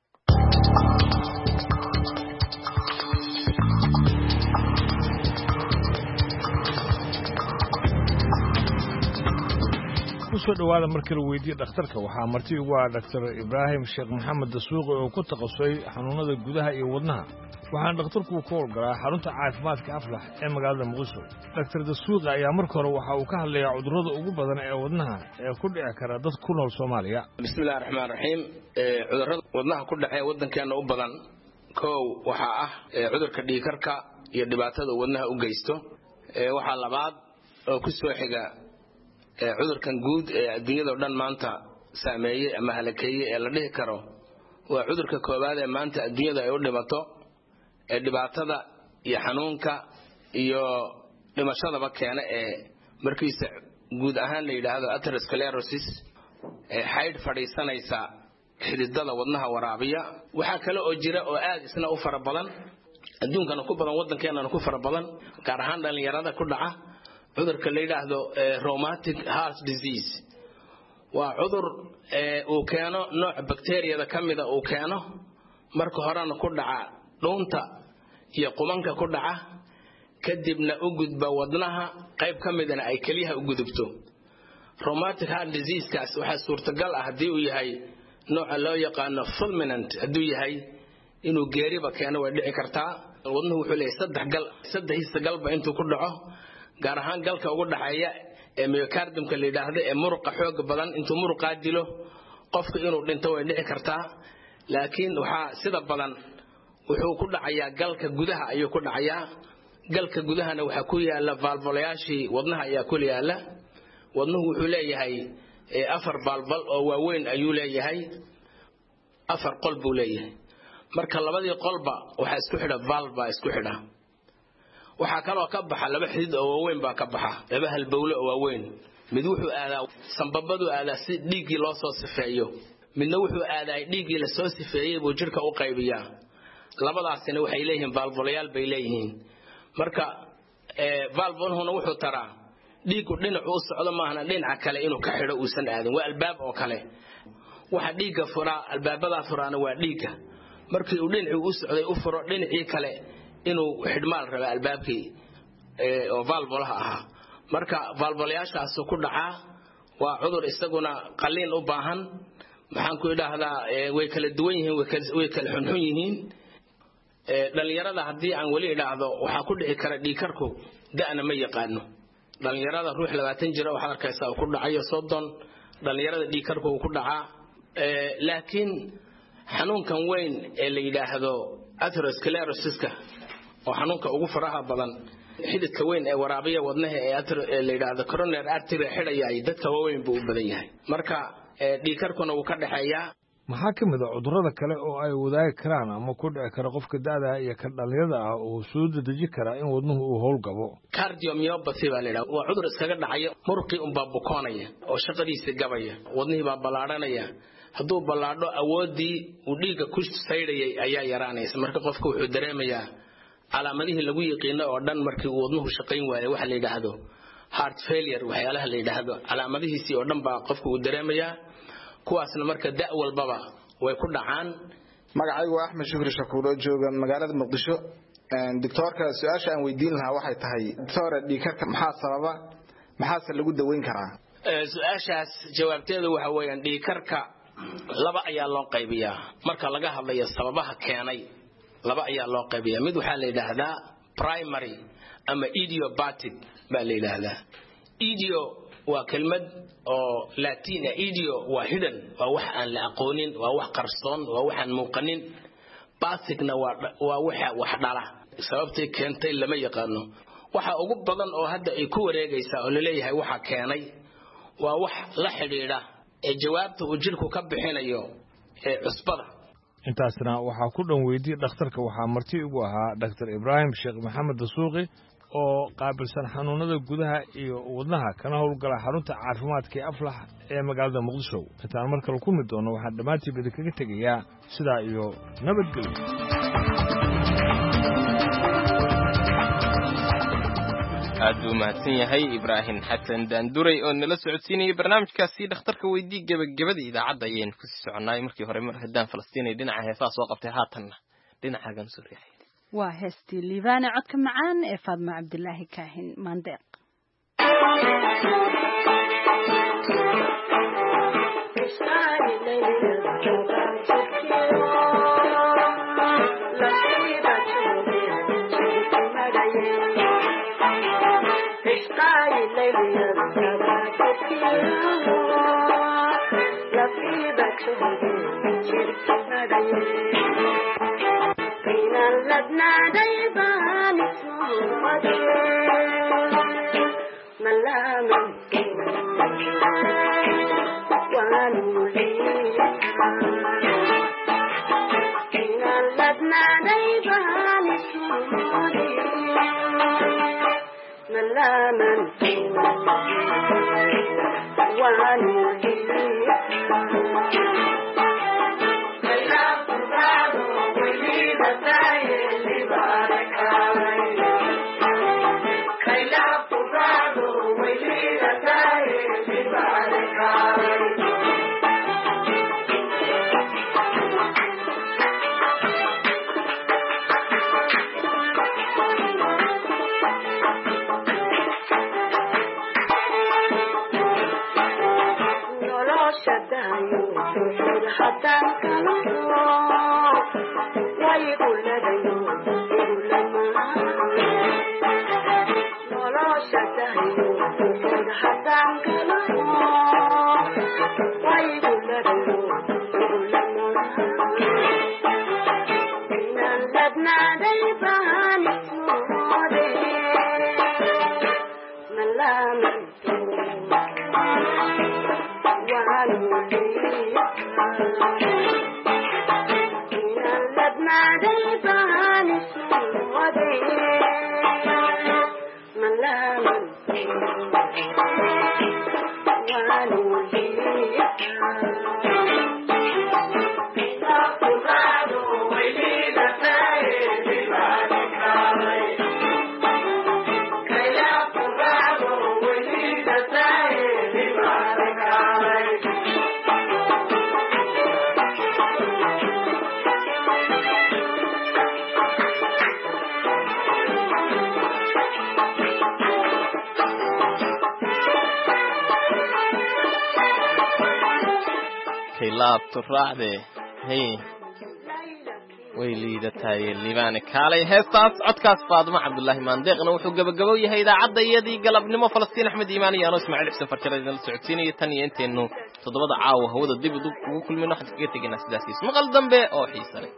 Speaker 19: kusoo dhawaada markii la weydiiyay dhakhtarka waxaa marti ugu ah Dr. Ibrahim Sheekh Maxamed Dasuuqi oo ku takhasusay xanuunada gudaha iyo wadnaha waxaan dhakhtarku ku howlgalaa xarunta caafimaadka Aflax ee magaalada Muqdisho Dr. Dasuuqi ayaa marka hore waxa uu ka hadlayaa cudurrada ugu badan ee wadnaha ee ku dhici kara dad ku nool Soomaaliya
Speaker 20: bismillaahir rahmaanir rahiim cudurrada wadnaha ku dhaca wadankeena u badan koow waxa ah cudurka dhiigkarka iyo dhibaatada wadnaha u geysto waxa labaad oo ku soo xiga cudurkan guud ee adduunyada dhan maanta saameeyay ama halakeeyay ee la dhihi karo waa cudurka koowaad ee maanta adduunyada ay u dhimato ee dhibaatada iyo xanuunka iyo dhimashadaba keena ee markiisa guud ahaan la yiraahdo atherosclerosis ee xayd fadhiisanaysa xididada wadnaha waraabiya waxa kale oo jira oo aad isna u fara badan adduunkana ku badan wadankeena ku fara badan gaar ahaan dhalinyarada ku dhaca cudurka la yiraahdo rheumatic heart disease waa cudur uu keeno nooc bakteeriyada kamida uu keeno marka horena ku dhaca dhuunta iyo qumanka ku dhaca kadibna u gudba wadnaha qayb kamidana ay kaliyaha u gudubto rheumatic heart disease kaas waxa suurtagal ah hadii uu yahay nooca loo yaqaan fulminant haduu yahay inuu geeriba keeno way dhici kartaa wadnuhu wuxuu leeyahay saddex galba intuu ku dhaco gaar ahaan galka ugu dhaxeeya ee myocardiumka la yiraahdo ee muruqa xoog badan intuu muruqa dilo qofka inuu dhinto way dhici kartaa laakiin waxa sida badan wuxuu ku dhacayaa galka gudaha ayuu ku dhacayaa galka gudahana waxa ku yaala valvulayaashii wadnaha ayaa ku yaala wadnuhu wuxuu leeyahay afar valval oo waaweyn ayuu leeyahay afar qolb buu leeyahay marka labadii qolba waxa isku xidha valve isku xidha waxa kale oo ka baxa laba xidid oo waaweyn baa ka baxa laba halbowle oo waaweyn mid wuxuu aadaa sanbabadu aadaa si dhiigii loo soo sifeeyo midna wuxuu aadaa dhiigii la soo sifeeyay buu jirka u qaybiyaa labadaasina waxay leeyihiin valvulayaal bay leeyihiin marka valvulahuna wuxuu taraa dhiigu dhinac u socdo maahna dhinaca kale inuu ka xidho uusan aadin waa albaab oo kale waxa dhiiga furaa albaabada furaana waa dhiiga markii uu dhinacu u socday u furo dhinacii kale inuu xidhmaal raba albaabkii oo valvulaha ahaa marka valvulayaashaas ku dhaca waa cudur isaguna qaliin u baahan maxaan ku idhaahdaa way kala duwan yihiin way kala xunxun yihiin dhalinyarada hadii aan wali idhaahdo waxa ku dhici kara dhiigkarku da'na ma yaqaano dhalinyarada ruux 20 jira waxa arkaysaa ku dhacayo 30 dhalinyarada dhiigkarku ku dhaca laakiin xanuunkan weyn ee la yiraahdo atherosclerosis-ka oo xanuunka ugu faraha badan xididka weyn ee waraabiya wadnaha ee la yiraahdo coronary artery xidhayay dadka waaweyn buu u badan yahay marka dhiigkarkuna uu ka dhaxeeyaa
Speaker 19: maxaa ka mid ah cudurrada kale oo ay wadaagi karaan ama ku dhici kara qofka da'da iyo kan dhalinyarada ah oo soo dedeji kara in wadnuhu uu howlgabo
Speaker 20: cardiomyopathy baa la yiraahdaa waa cudur iskaga dhacaya muruqii unbaa bukoonaya oo shaqadiisa gabaya wadnihii baa ballaaranaya hadduu ballaadho awoodii uu dhiigga ku saydhayay ayaa yaraanaysa marka qofku wuxuu dareemayaa calaamadihii lagu yaqiino oo dhan markii uu wadnuhu shaqayn waayo waxa la yiraahdo heart failure waxyaalaha la yiraahdo calaamadihiisii oo dhan baa qofku uu dareemayaa kuwaasna marka da' walbaba way ku dhacaan
Speaker 21: magacaygu waa Axmed Shukri Shakuur oo jooga magaalada Muqdisho doctorka su'aasha aan weydiin lahaa waxay tahay doctor dhiikarka maxaa sababa maxaa lagu daweyn karaa
Speaker 20: su'aashaas jawaabteedu waxa weeyaan dhiikarka laba ayaa loo qaybiyaa marka laga hadlayo sababaha keenay laba ayaa loo qaybiyaa mid waxa la yiraahdaa primary ama idiopathic baa la yiraahdaa idio waa kelmad oo Latin idio waa hidden waa wax aan la aqoonin waa wax qarsoon waa wax aan muuqanin pathicna waa wax dhala sababtay keentay lama yaqaano waxa ugu badan oo hadda ay ku wareegaysaa oo la leeyahay waxa keenay waa wax la xiriira ee jawaabta uu jirku ka bixinayo ee cusbada
Speaker 19: intaasna waxa ku dhan weydii dhakhtarka waxa marti ugu ahaa Dr. Ibrahim Sheekh Maxamed Dasuuqi oo qaabilsan xanuunada gudaha iyo wadnaha kana howlgala xarunta caafimaadka ee Aflax ee magaalada Muqdisho intaan markale ku mid doono waxaan dhamaantii bidi kaga tagayaa sidaa iyo nabadgelyo
Speaker 1: aad u mahadsan yahay Ibrahim Xasan Daanduray oo nala socodsiinayay barnaamijkaasi dhakhtarka weydii gabagabada idaacadda ayeen ku sii soconay markii hore haddaan Falastiin dhinaca heesaa soo qabtay haatanna dhinacagan soo riixay
Speaker 2: waa heestii liibaana codka macaan ee Faadma Cabdilaahi Kaahin Maandeeq
Speaker 1: laabto raacde hey wayliida taayay liibaan kaalay heestaas codkaas Faadma Cabdilaahi Maandeeqna wuxuu gabagabo yahay idaacadda iyadii galabnimo Falastiin Axmed Iimaan iyo Ismaaciil Xuseen Farjarayn la socodsiinaya tan iyo inteenu todobada caawa hawada dib ugu kulmino xad kaga tagina sidaas maqal dambe oo xiiso leh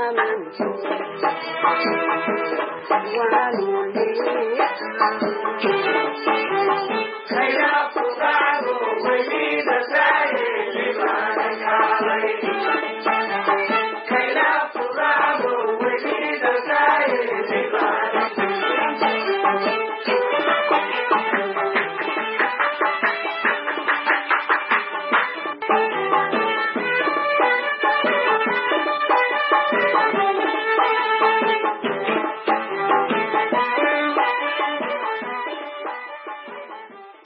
Speaker 22: One